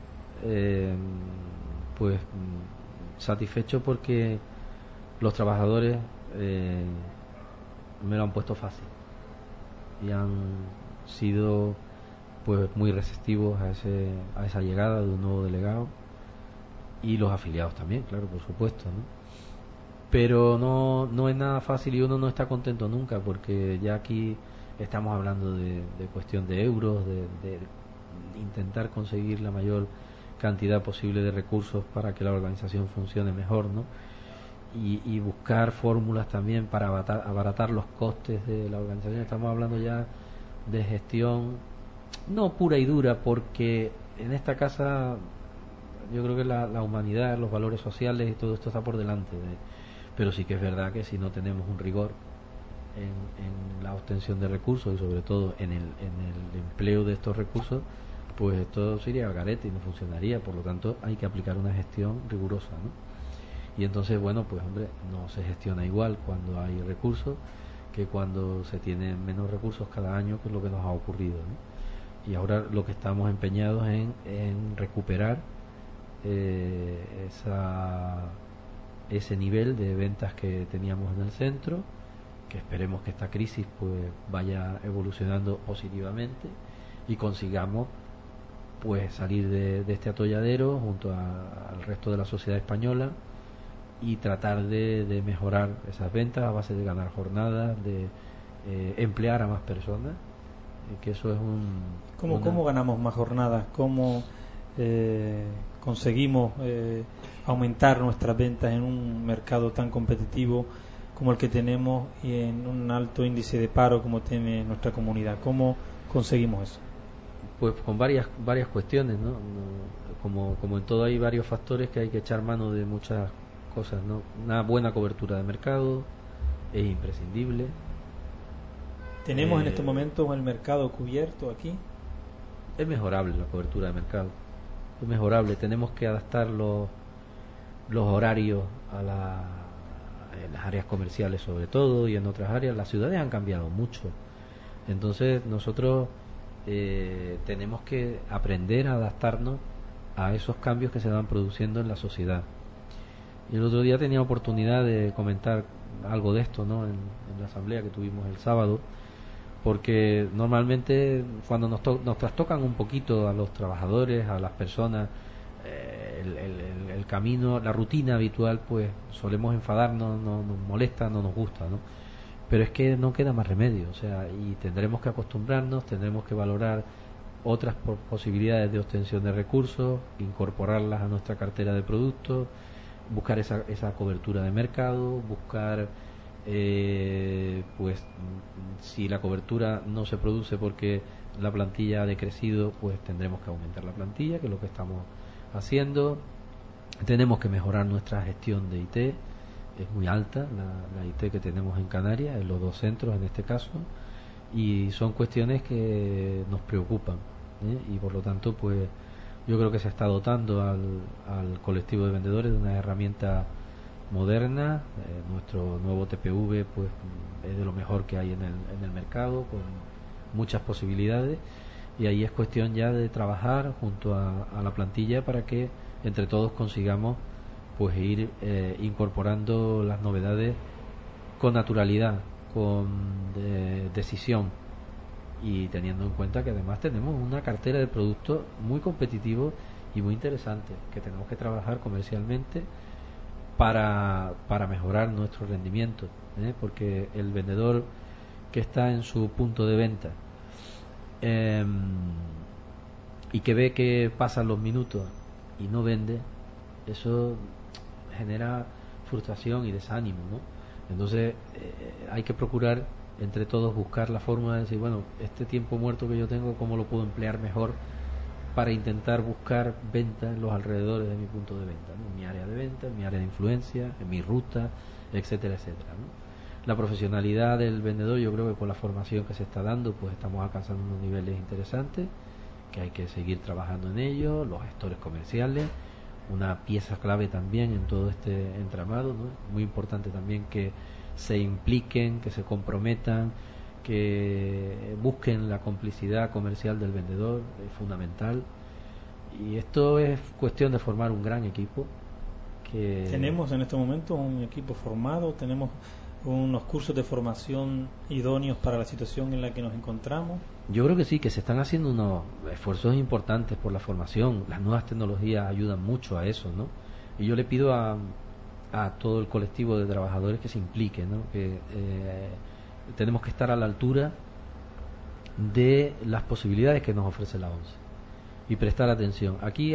pues satisfecho porque los trabajadores me lo han puesto fácil y han sido pues muy receptivos a esa llegada de un nuevo delegado, y los afiliados también, claro, por supuesto, ¿no? Pero no es nada fácil y uno no está contento nunca, porque ya aquí estamos hablando de cuestión de euros, de intentar conseguir la mayor cantidad posible de recursos para que la organización funcione mejor, ¿no? Y buscar fórmulas también para abaratar los costes de la organización. Estamos hablando ya de gestión no pura y dura, porque en esta casa yo creo que la humanidad, los valores sociales y todo esto está por delante pero sí que es verdad que si no tenemos un rigor en la obtención de recursos y sobre todo en el empleo de estos recursos, pues esto se iría al garete y no funcionaría. Por lo tanto hay que aplicar una gestión rigurosa, ¿no? Y entonces, bueno, pues hombre, no se gestiona igual cuando hay recursos que cuando se tienen menos recursos cada año, que es lo que nos ha ocurrido, ¿no? Y ahora lo que estamos empeñados en recuperar ese nivel de ventas que teníamos en el centro, que esperemos que esta crisis pues vaya evolucionando positivamente y consigamos pues salir de este atolladero junto al resto de la sociedad española y tratar de mejorar esas ventas a base de ganar jornadas, de emplear a más personas, que eso es ¿Cómo ganamos más jornadas? ¿Cómo conseguimos aumentar nuestras ventas en un mercado tan competitivo como el que tenemos y en un alto índice de paro como tiene nuestra comunidad? ¿Cómo conseguimos eso? Pues con varias cuestiones, ¿no? Como en todo hay varios factores que hay que echar mano de muchas cosas, ¿no? Una buena cobertura de mercado es imprescindible. ¿Tenemos en estos momentos el mercado cubierto aquí? Es mejorable la cobertura de mercado, es mejorable. Tenemos que adaptar los horarios en las áreas comerciales sobre todo, y en otras áreas. Las ciudades han cambiado mucho, entonces nosotros tenemos que aprender a adaptarnos a esos cambios que se van produciendo en la sociedad. Y el otro día tenía oportunidad de comentar algo de esto, ¿no? En la asamblea que tuvimos el sábado, porque normalmente cuando nos trastocan un poquito a los trabajadores, a las personas, el camino, la rutina habitual, pues solemos enfadarnos, nos molesta, no nos gusta, ¿no? Pero es que no queda más remedio, o sea, y tendremos que acostumbrarnos, tendremos que valorar otras posibilidades de obtención de recursos, incorporarlas a nuestra cartera de productos, buscar esa cobertura de mercado, buscar pues si la cobertura no se produce porque la plantilla ha decrecido, pues tendremos que aumentar la plantilla, que es lo que estamos haciendo. Tenemos que mejorar nuestra gestión de IT, es muy alta la IT que tenemos en Canarias, en los dos centros en este caso, y son cuestiones que nos preocupan, y por lo tanto pues yo creo que se está dotando al colectivo de vendedores de una herramienta moderna. Nuestro nuevo TPV pues es de lo mejor que hay en el mercado, con muchas posibilidades, y ahí es cuestión ya de trabajar junto a la plantilla para que entre todos consigamos pues ir incorporando las novedades con naturalidad, con decisión, y teniendo en cuenta que además tenemos una cartera de productos muy competitivos y muy interesantes que tenemos que trabajar comercialmente para mejorar nuestro rendimiento, porque el vendedor que está en su punto de venta y que ve que pasan los minutos y no vende, eso genera frustración y desánimo, ¿no? Entonces hay que procurar entre todos buscar la forma de decir, bueno, este tiempo muerto que yo tengo, ¿cómo lo puedo emplear mejor para intentar buscar venta en los alrededores de mi punto de venta, ¿no? En mi área de venta, en mi área de influencia, en mi ruta, etcétera, etcétera, ¿no? La profesionalidad del vendedor, yo creo que con la formación que se está dando, pues estamos alcanzando unos niveles interesantes, que hay que seguir trabajando en ello. Los gestores comerciales, una pieza clave también en todo este entramado, ¿no? Muy importante también que se impliquen, que se comprometan, que busquen la complicidad comercial del vendedor, es fundamental. Y esto es cuestión de formar un gran equipo. Tenemos en este momento un equipo formado, tenemos unos cursos de formación idóneos para la situación en la que nos encontramos. Yo creo que sí, que se están haciendo unos esfuerzos importantes por la formación. Las nuevas tecnologías ayudan mucho a eso, ¿no? Y yo le pido a todo el colectivo de trabajadores que se implique, ¿no? Que tenemos que estar a la altura de las posibilidades que nos ofrece la ONCE y prestar atención. Aquí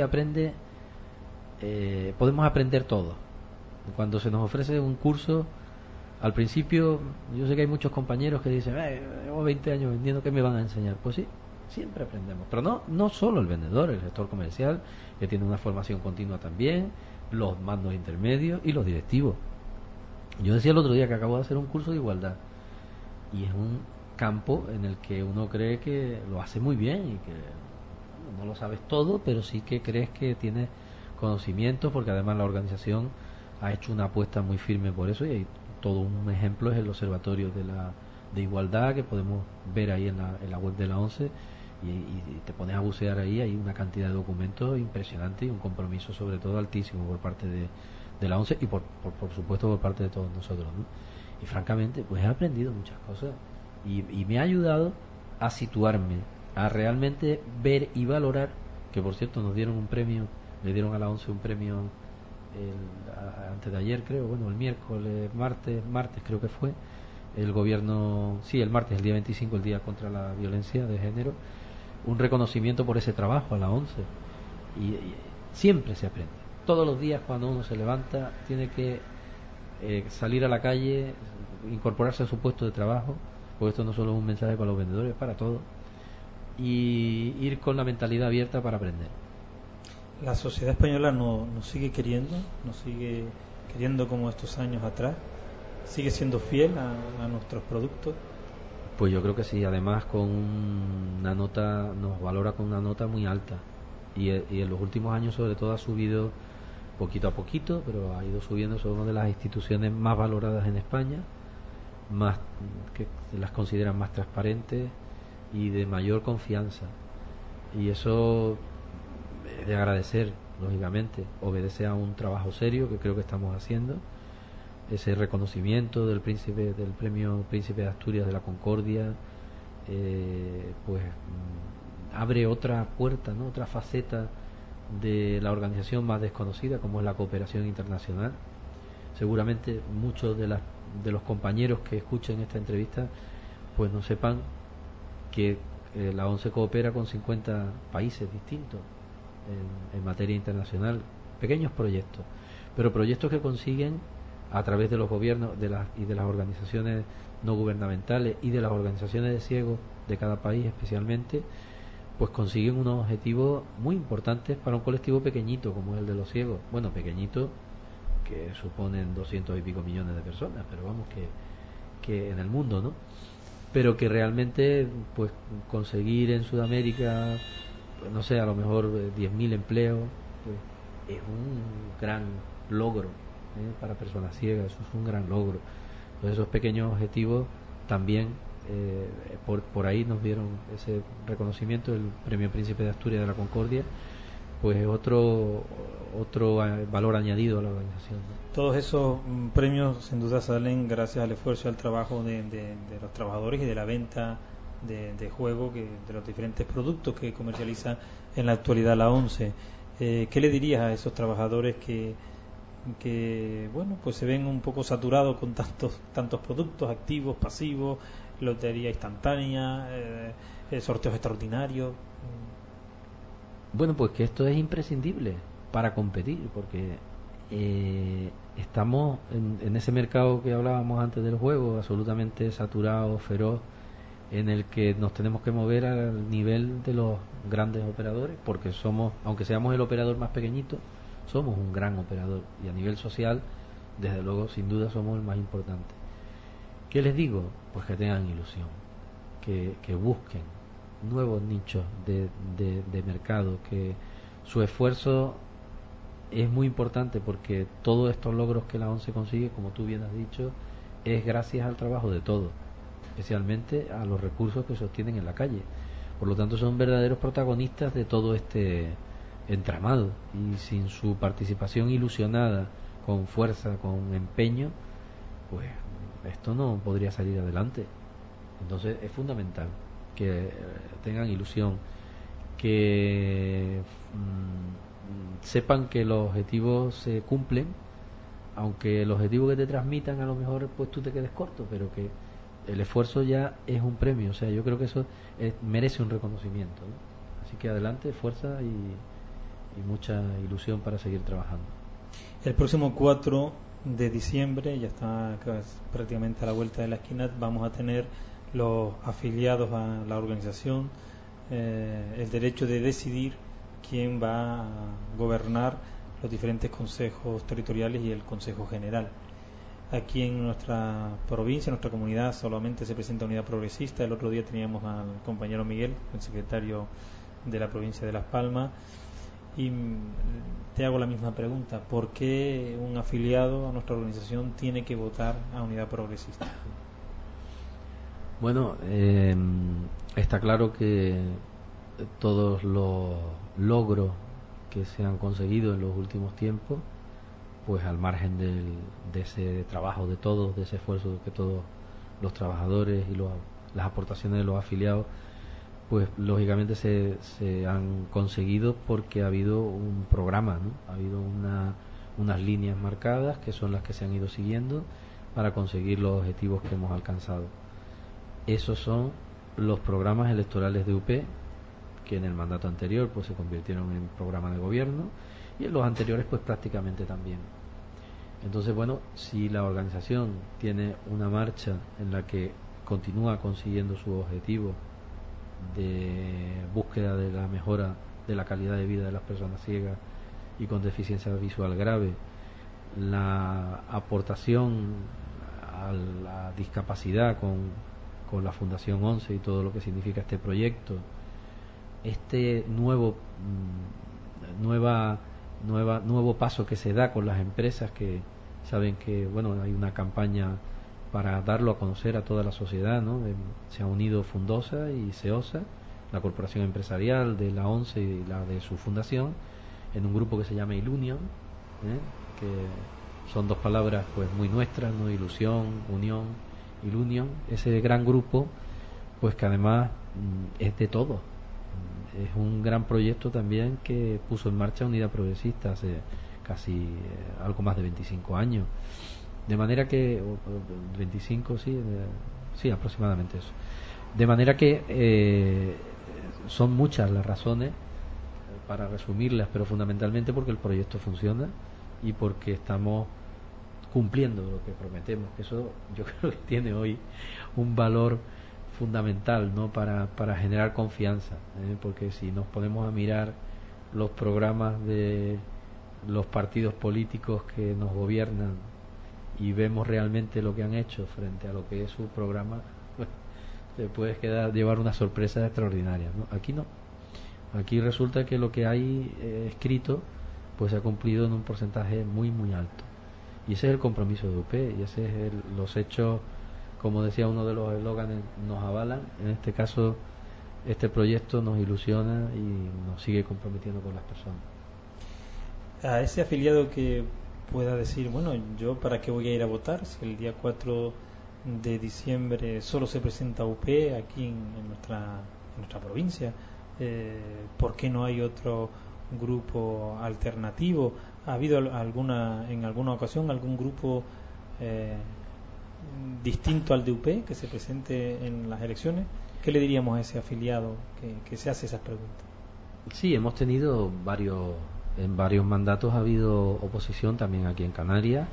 podemos aprender todo. Cuando se nos ofrece un curso, al principio, yo sé que hay muchos compañeros que dicen, llevo 20 años vendiendo, ¿qué me van a enseñar? Pues sí, siempre aprendemos. Pero no solo el vendedor, el gestor comercial, que tiene una formación continua también, los mandos intermedios y los directivos. Yo decía el otro día que acabo de hacer un curso de igualdad, y es un campo en el que uno cree que lo hace muy bien y que no lo sabes todo, pero sí que crees que tienes conocimientos, porque además la organización ha hecho una apuesta muy firme por eso, y hay todo un ejemplo es el observatorio de igualdad que podemos ver ahí en la web de la ONCE, y te pones a bucear ahí, hay una cantidad de documentos impresionante y un compromiso sobre todo altísimo por parte de la ONCE y por supuesto por parte de todos nosotros, ¿no? Y francamente pues he aprendido muchas cosas y me ha ayudado a situarme, a realmente ver y valorar, que por cierto nos dieron un premio, le dieron a la ONCE un premio antes de ayer, creo, bueno, el miércoles, martes creo que fue, el gobierno, sí, el martes, el día 25, el día contra la violencia de género, un reconocimiento por ese trabajo a la ONCE. Y siempre se aprende. Todos los días cuando uno se levanta tiene que salir a la calle, incorporarse a su puesto de trabajo, porque esto no solo es un mensaje para los vendedores, es para todos, y ir con la mentalidad abierta para aprender. La sociedad española nos sigue queriendo como estos años atrás, sigue siendo fiel a nuestros productos. Pues yo creo que sí, además con una nota, nos valora con una nota muy alta, y en los últimos años sobre todo ha subido poquito a poquito, pero ha ido subiendo. Son una de las instituciones más valoradas en España, más que las consideran más transparentes y de mayor confianza, y eso es de agradecer, lógicamente. Obedece a un trabajo serio que creo que estamos haciendo. Ese reconocimiento del premio Príncipe de Asturias de la Concordia, pues abre otra puerta, ¿no? Otra faceta de la organización más desconocida, como es la cooperación internacional. Seguramente muchos de los compañeros que escuchen esta entrevista pues no sepan que la ONCE coopera con 50 países distintos en materia internacional, pequeños proyectos, pero proyectos que consiguen a través de los gobiernos y de las organizaciones no gubernamentales y de las organizaciones de ciegos de cada país especialmente, pues consiguen unos objetivos muy importantes para un colectivo pequeñito como es el de los ciegos. Bueno, pequeñito, que suponen 200 y pico millones de personas, pero vamos, que en el mundo, ¿no? Pero que realmente pues conseguir en Sudamérica, pues, no sé, a lo mejor 10.000 empleos, pues, es un gran logro para personas ciegas. Eso es un gran logro. Entonces esos pequeños objetivos también por ahí nos dieron ese reconocimiento, el Premio Príncipe de Asturias de la Concordia, pues otro valor añadido a la organización, ¿no? Todos esos premios sin duda salen gracias al esfuerzo y al trabajo de los trabajadores y de la venta de juego, de los diferentes productos que comercializa en la actualidad la ONCE. ¿Qué le dirías a esos trabajadores que que bueno, pues se ven un poco saturados con tantos productos activos, pasivos, lotería instantánea, sorteos extraordinarios. Bueno, pues que esto es imprescindible para competir, porque estamos en ese mercado que hablábamos antes del juego, absolutamente saturado, feroz, en el que nos tenemos que mover al nivel de los grandes operadores, porque somos, aunque seamos el operador más pequeñito, somos un gran operador, y a nivel social, desde luego, sin duda, somos el más importante. ¿Qué les digo? Pues que tengan ilusión, que busquen nuevos nichos de mercado, que su esfuerzo es muy importante, porque todos estos logros que la ONCE consigue, como tú bien has dicho, es gracias al trabajo de todos, especialmente a los recursos que se obtienen en la calle. Por lo tanto, son verdaderos protagonistas de todo este entramado, y sin su participación ilusionada, con fuerza, con empeño, pues esto no podría salir adelante. Entonces es fundamental que tengan ilusión, que sepan que los objetivos se cumplen, aunque el objetivo que te transmitan a lo mejor pues tú te quedes corto, pero que el esfuerzo ya es un premio. O sea, yo creo que eso merece un reconocimiento, ¿no? Así que adelante, fuerza y mucha ilusión para seguir trabajando. El próximo 4 de diciembre, ya está prácticamente a la vuelta de la esquina, vamos a tener los afiliados a la organización el derecho de decidir quién va a gobernar los diferentes consejos territoriales y el Consejo General. Aquí en nuestra provincia, en nuestra comunidad, solamente se presenta Unidad Progresista. El otro día teníamos al compañero Miguel, el secretario de la provincia de Las Palmas, y te hago la misma pregunta: ¿por qué un afiliado a nuestra organización tiene que votar a Unidad Progresista? Bueno, está claro que todos los logros que se han conseguido en los últimos tiempos, pues al margen de ese trabajo de todos, de ese esfuerzo que todos los trabajadores y las aportaciones de los afiliados, pues lógicamente se han conseguido porque ha habido un programa, ¿no? Ha habido unas líneas marcadas que son las que se han ido siguiendo para conseguir los objetivos que hemos alcanzado. Esos son los programas electorales de UP, que en el mandato anterior pues se convirtieron en programa de gobierno, y en los anteriores pues prácticamente también. Entonces, bueno, si la organización tiene una marcha en la que continúa consiguiendo su objetivo de búsqueda de la mejora de la calidad de vida de las personas ciegas y con deficiencia visual grave, la aportación a la discapacidad con la Fundación ONCE y todo lo que significa este proyecto, este nuevo paso que se da con las empresas, que saben que bueno, hay una campaña para darlo a conocer a toda la sociedad, ¿no? Se ha unido Fundosa y SEOSA, la corporación empresarial de la ONCE y la de su fundación, en un grupo que se llama Ilunion, que son dos palabras pues muy nuestras, ¿no? Ilusión, unión, Ilunion. Ese gran grupo, pues que además es de todo. Es un gran proyecto también que puso en marcha Unidad Progresista hace casi algo más de 25 años. De manera que 25, sí, aproximadamente eso. De manera que son muchas las razones, para resumirlas, pero fundamentalmente porque el proyecto funciona y porque estamos cumpliendo lo que prometemos, que eso yo creo que tiene hoy un valor fundamental, ¿no? para generar confianza, porque si nos ponemos a mirar los programas de los partidos políticos que nos gobiernan y vemos realmente lo que han hecho frente a lo que es su programa, pues te puedes llevar una sorpresa extraordinaria, ¿no? Aquí no. Aquí resulta que lo que hay escrito pues se ha cumplido en un porcentaje muy muy alto, y ese es el compromiso de UP, y ese es los hechos, como decía uno de los eslóganes, nos avalan. En este caso este proyecto nos ilusiona y nos sigue comprometiendo con las personas. A ese afiliado que pueda decir, bueno, yo para qué voy a ir a votar si el día 4 de diciembre solo se presenta UP aquí en nuestra provincia, ¿por qué no hay otro grupo alternativo? ¿Ha habido en alguna ocasión algún grupo distinto al de UP que se presente en las elecciones? ¿Qué le diríamos a ese afiliado que se hace esas preguntas? Sí, hemos tenido en varios mandatos ha habido oposición también aquí en Canarias,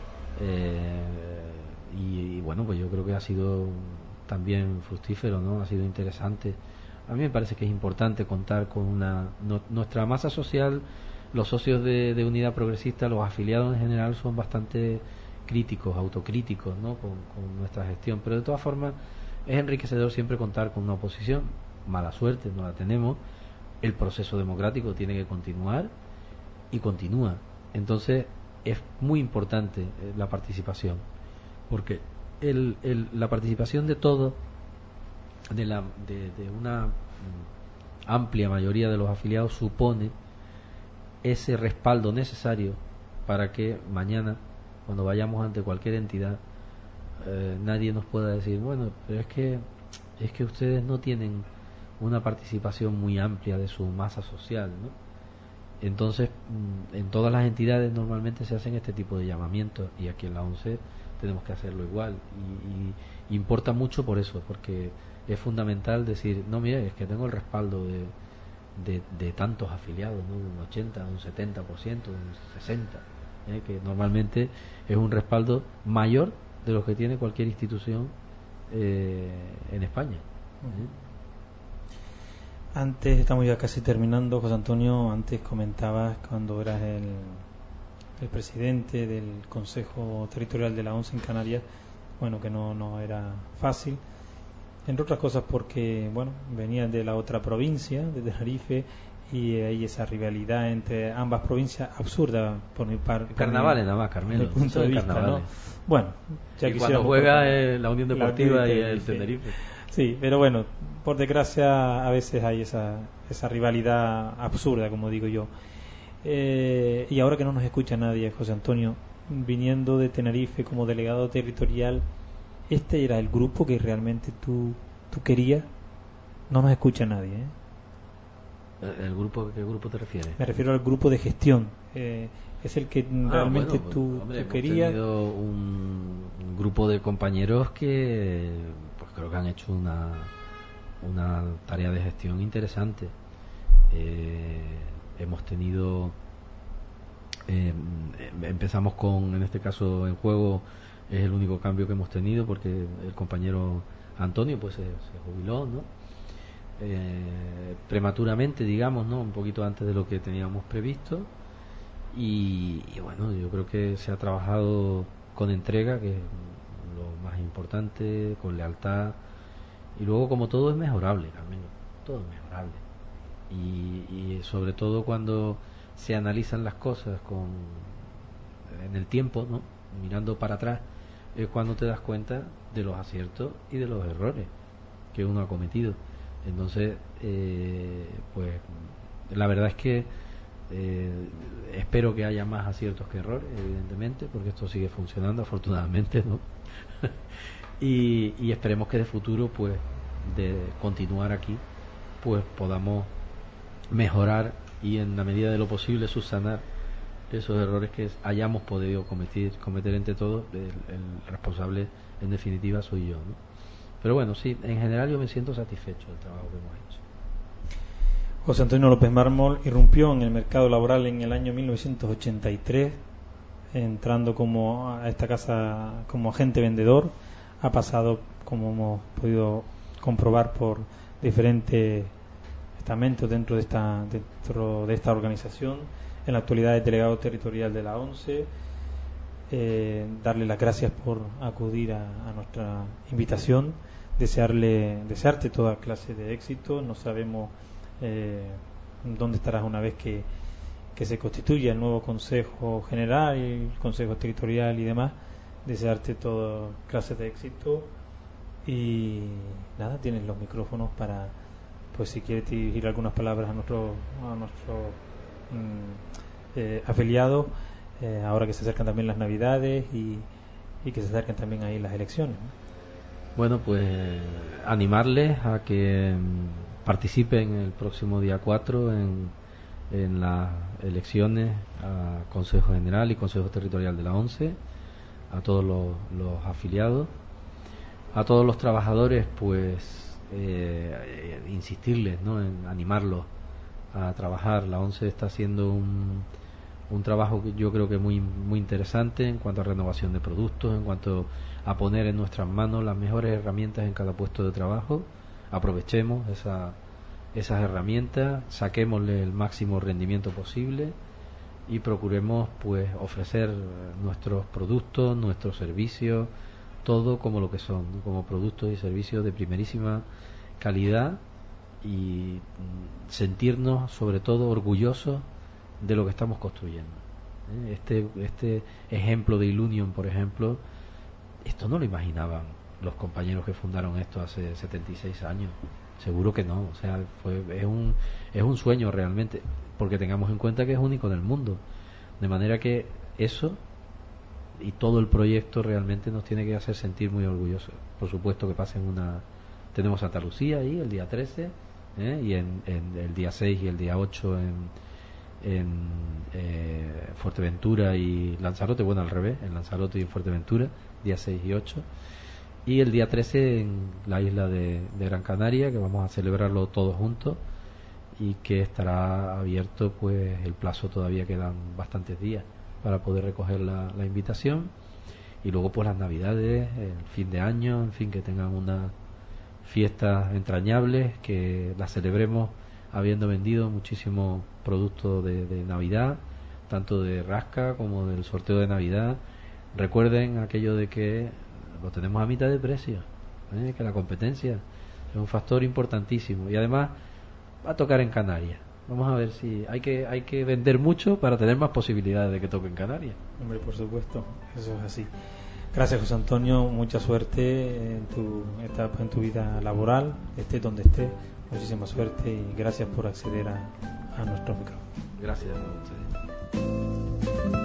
y bueno, pues yo creo que ha sido también fructífero, ¿no? Ha sido interesante. A mí me parece que es importante contar con nuestra masa social. Los socios de Unidad Progresista, los afiliados en general, son bastante críticos, autocríticos, ¿no? con nuestra gestión, pero de todas formas es enriquecedor siempre contar con una oposición. Mala suerte no la tenemos, el proceso democrático tiene que continuar y continúa. Entonces es muy importante la participación, porque la participación de todos, de una amplia mayoría de los afiliados, supone ese respaldo necesario para que mañana, cuando vayamos ante cualquier entidad, nadie nos pueda decir, bueno, pero es que ustedes no tienen una participación muy amplia de su masa social, ¿no? Entonces, en todas las entidades normalmente se hacen este tipo de llamamientos, y aquí en la ONCE tenemos que hacerlo igual, y importa mucho por eso, porque es fundamental decir, no, mire, es que tengo el respaldo de tantos afiliados, ¿no? De un 80, de un 70%, de un 60%, que normalmente es un respaldo mayor de lo que tiene cualquier institución en España. Antes, estamos ya casi terminando, José Antonio, antes comentabas cuando eras el presidente del Consejo Territorial de la ONCE en Canarias, bueno, que no era fácil, entre otras cosas porque, bueno, venías de la otra provincia, de Tenerife, y hay esa rivalidad entre ambas provincias absurda por mi parte. Carnavales nada más, Carmelo. Desde mi punto de vista, ¿no? Bueno, ya y cuando juega la Unión Deportiva y el Tenerife. Sí, pero bueno, por desgracia a veces hay esa rivalidad absurda, como digo yo. Y ahora que no nos escucha nadie, José Antonio, viniendo de Tenerife como delegado territorial, ¿este era el grupo que realmente tú querías? No nos escucha nadie, ¿eh? ¿Qué grupo te refieres? Me refiero al grupo de gestión. ¿Es el que realmente tú querías? Hemos tenido un grupo de compañeros que pues creo que han hecho una tarea de gestión interesante. Hemos tenido empezamos con, en este caso, En Juego es el único cambio que hemos tenido, porque el compañero Antonio pues se jubiló, ¿no? Prematuramente, digamos, ¿no? Un poquito antes de lo que teníamos previsto, y bueno, yo creo que se ha trabajado con entrega, que es lo más importante, con lealtad, y luego, como todo es mejorable, Carmelo, todo es mejorable, y sobre todo cuando se analizan las cosas en el tiempo, ¿no? Mirando para atrás, es cuando te das cuenta de los aciertos y de los errores que uno ha cometido. Entonces, pues la verdad es que espero que haya más aciertos que errores, evidentemente, porque esto sigue funcionando, afortunadamente, ¿no? y esperemos que de futuro, pues, de continuar aquí, pues podamos mejorar y, en la medida de lo posible, subsanar esos errores que hayamos podido cometer entre todos. El responsable, en definitiva, soy yo, ¿no? Pero bueno, sí, en general yo me siento satisfecho del trabajo que hemos hecho. José Antonio López Mármol irrumpió en el mercado laboral en el año 1983, entrando a esta casa como agente vendedor. Ha pasado, como hemos podido comprobar, por diferentes estamentos dentro de esta organización. En la actualidad es delegado territorial de la ONCE. Darle las gracias por acudir a nuestra invitación, desearte toda clase de éxito. No sabemos dónde estarás una vez que se constituya el nuevo Consejo General, el Consejo Territorial y demás. Desearte toda clase de éxito, y nada, tienes los micrófonos para, pues, si quieres dirigir algunas palabras a nuestro afiliado, ahora que se acercan también las Navidades y que se acercan también ahí las elecciones, ¿no? Bueno, pues animarles a que participen el próximo día 4 en en las elecciones a Consejo General y Consejo Territorial de la ONCE, a todos los afiliados, a todos los trabajadores, pues insistirles, ¿no?, en animarlos a trabajar. La ONCE está haciendo un trabajo que yo creo que muy interesante en cuanto a renovación de productos, en cuanto a poner en nuestras manos las mejores herramientas en cada puesto de trabajo. Aprovechemos esas herramientas, saquémosle el máximo rendimiento posible y procuremos pues ofrecer nuestros productos, nuestros servicios, todo como lo que son, ¿no?, como productos y servicios de primerísima calidad, y sentirnos sobre todo orgullosos de lo que estamos construyendo. Este ejemplo de Ilunion, por ejemplo, esto no lo imaginaban los compañeros que fundaron esto hace 76 años. Seguro que no. O sea, es un sueño realmente, porque tengamos en cuenta que es único en el mundo. De manera que eso y todo el proyecto realmente nos tiene que hacer sentir muy orgullosos. Por supuesto que tenemos Santa Lucía ahí el día 13, y en el día 6 y el día 8 en Fuerteventura y Lanzarote, bueno, al revés, en Lanzarote y en Fuerteventura, día 6 y 8, y el día 13 en la isla de Gran Canaria, que vamos a celebrarlo todos juntos, y que estará abierto, pues el plazo todavía quedan bastantes días para poder recoger la invitación. Y luego pues las navidades, el fin de año, en fin, que tengan unas fiestas entrañables, que las celebremos habiendo vendido muchísimos productos de Navidad, tanto de Rasca como del sorteo de Navidad. Recuerden aquello de que lo tenemos a mitad de precio, que la competencia es un factor importantísimo, y además va a tocar en Canarias. Vamos a ver si hay que vender mucho para tener más posibilidades de que toque en Canarias. Hombre, por supuesto, eso es así. Gracias, José Antonio, mucha suerte en tu vida laboral, estés donde estés, muchísima suerte, y gracias por acceder a nuestro micrófono. Gracias a ustedes.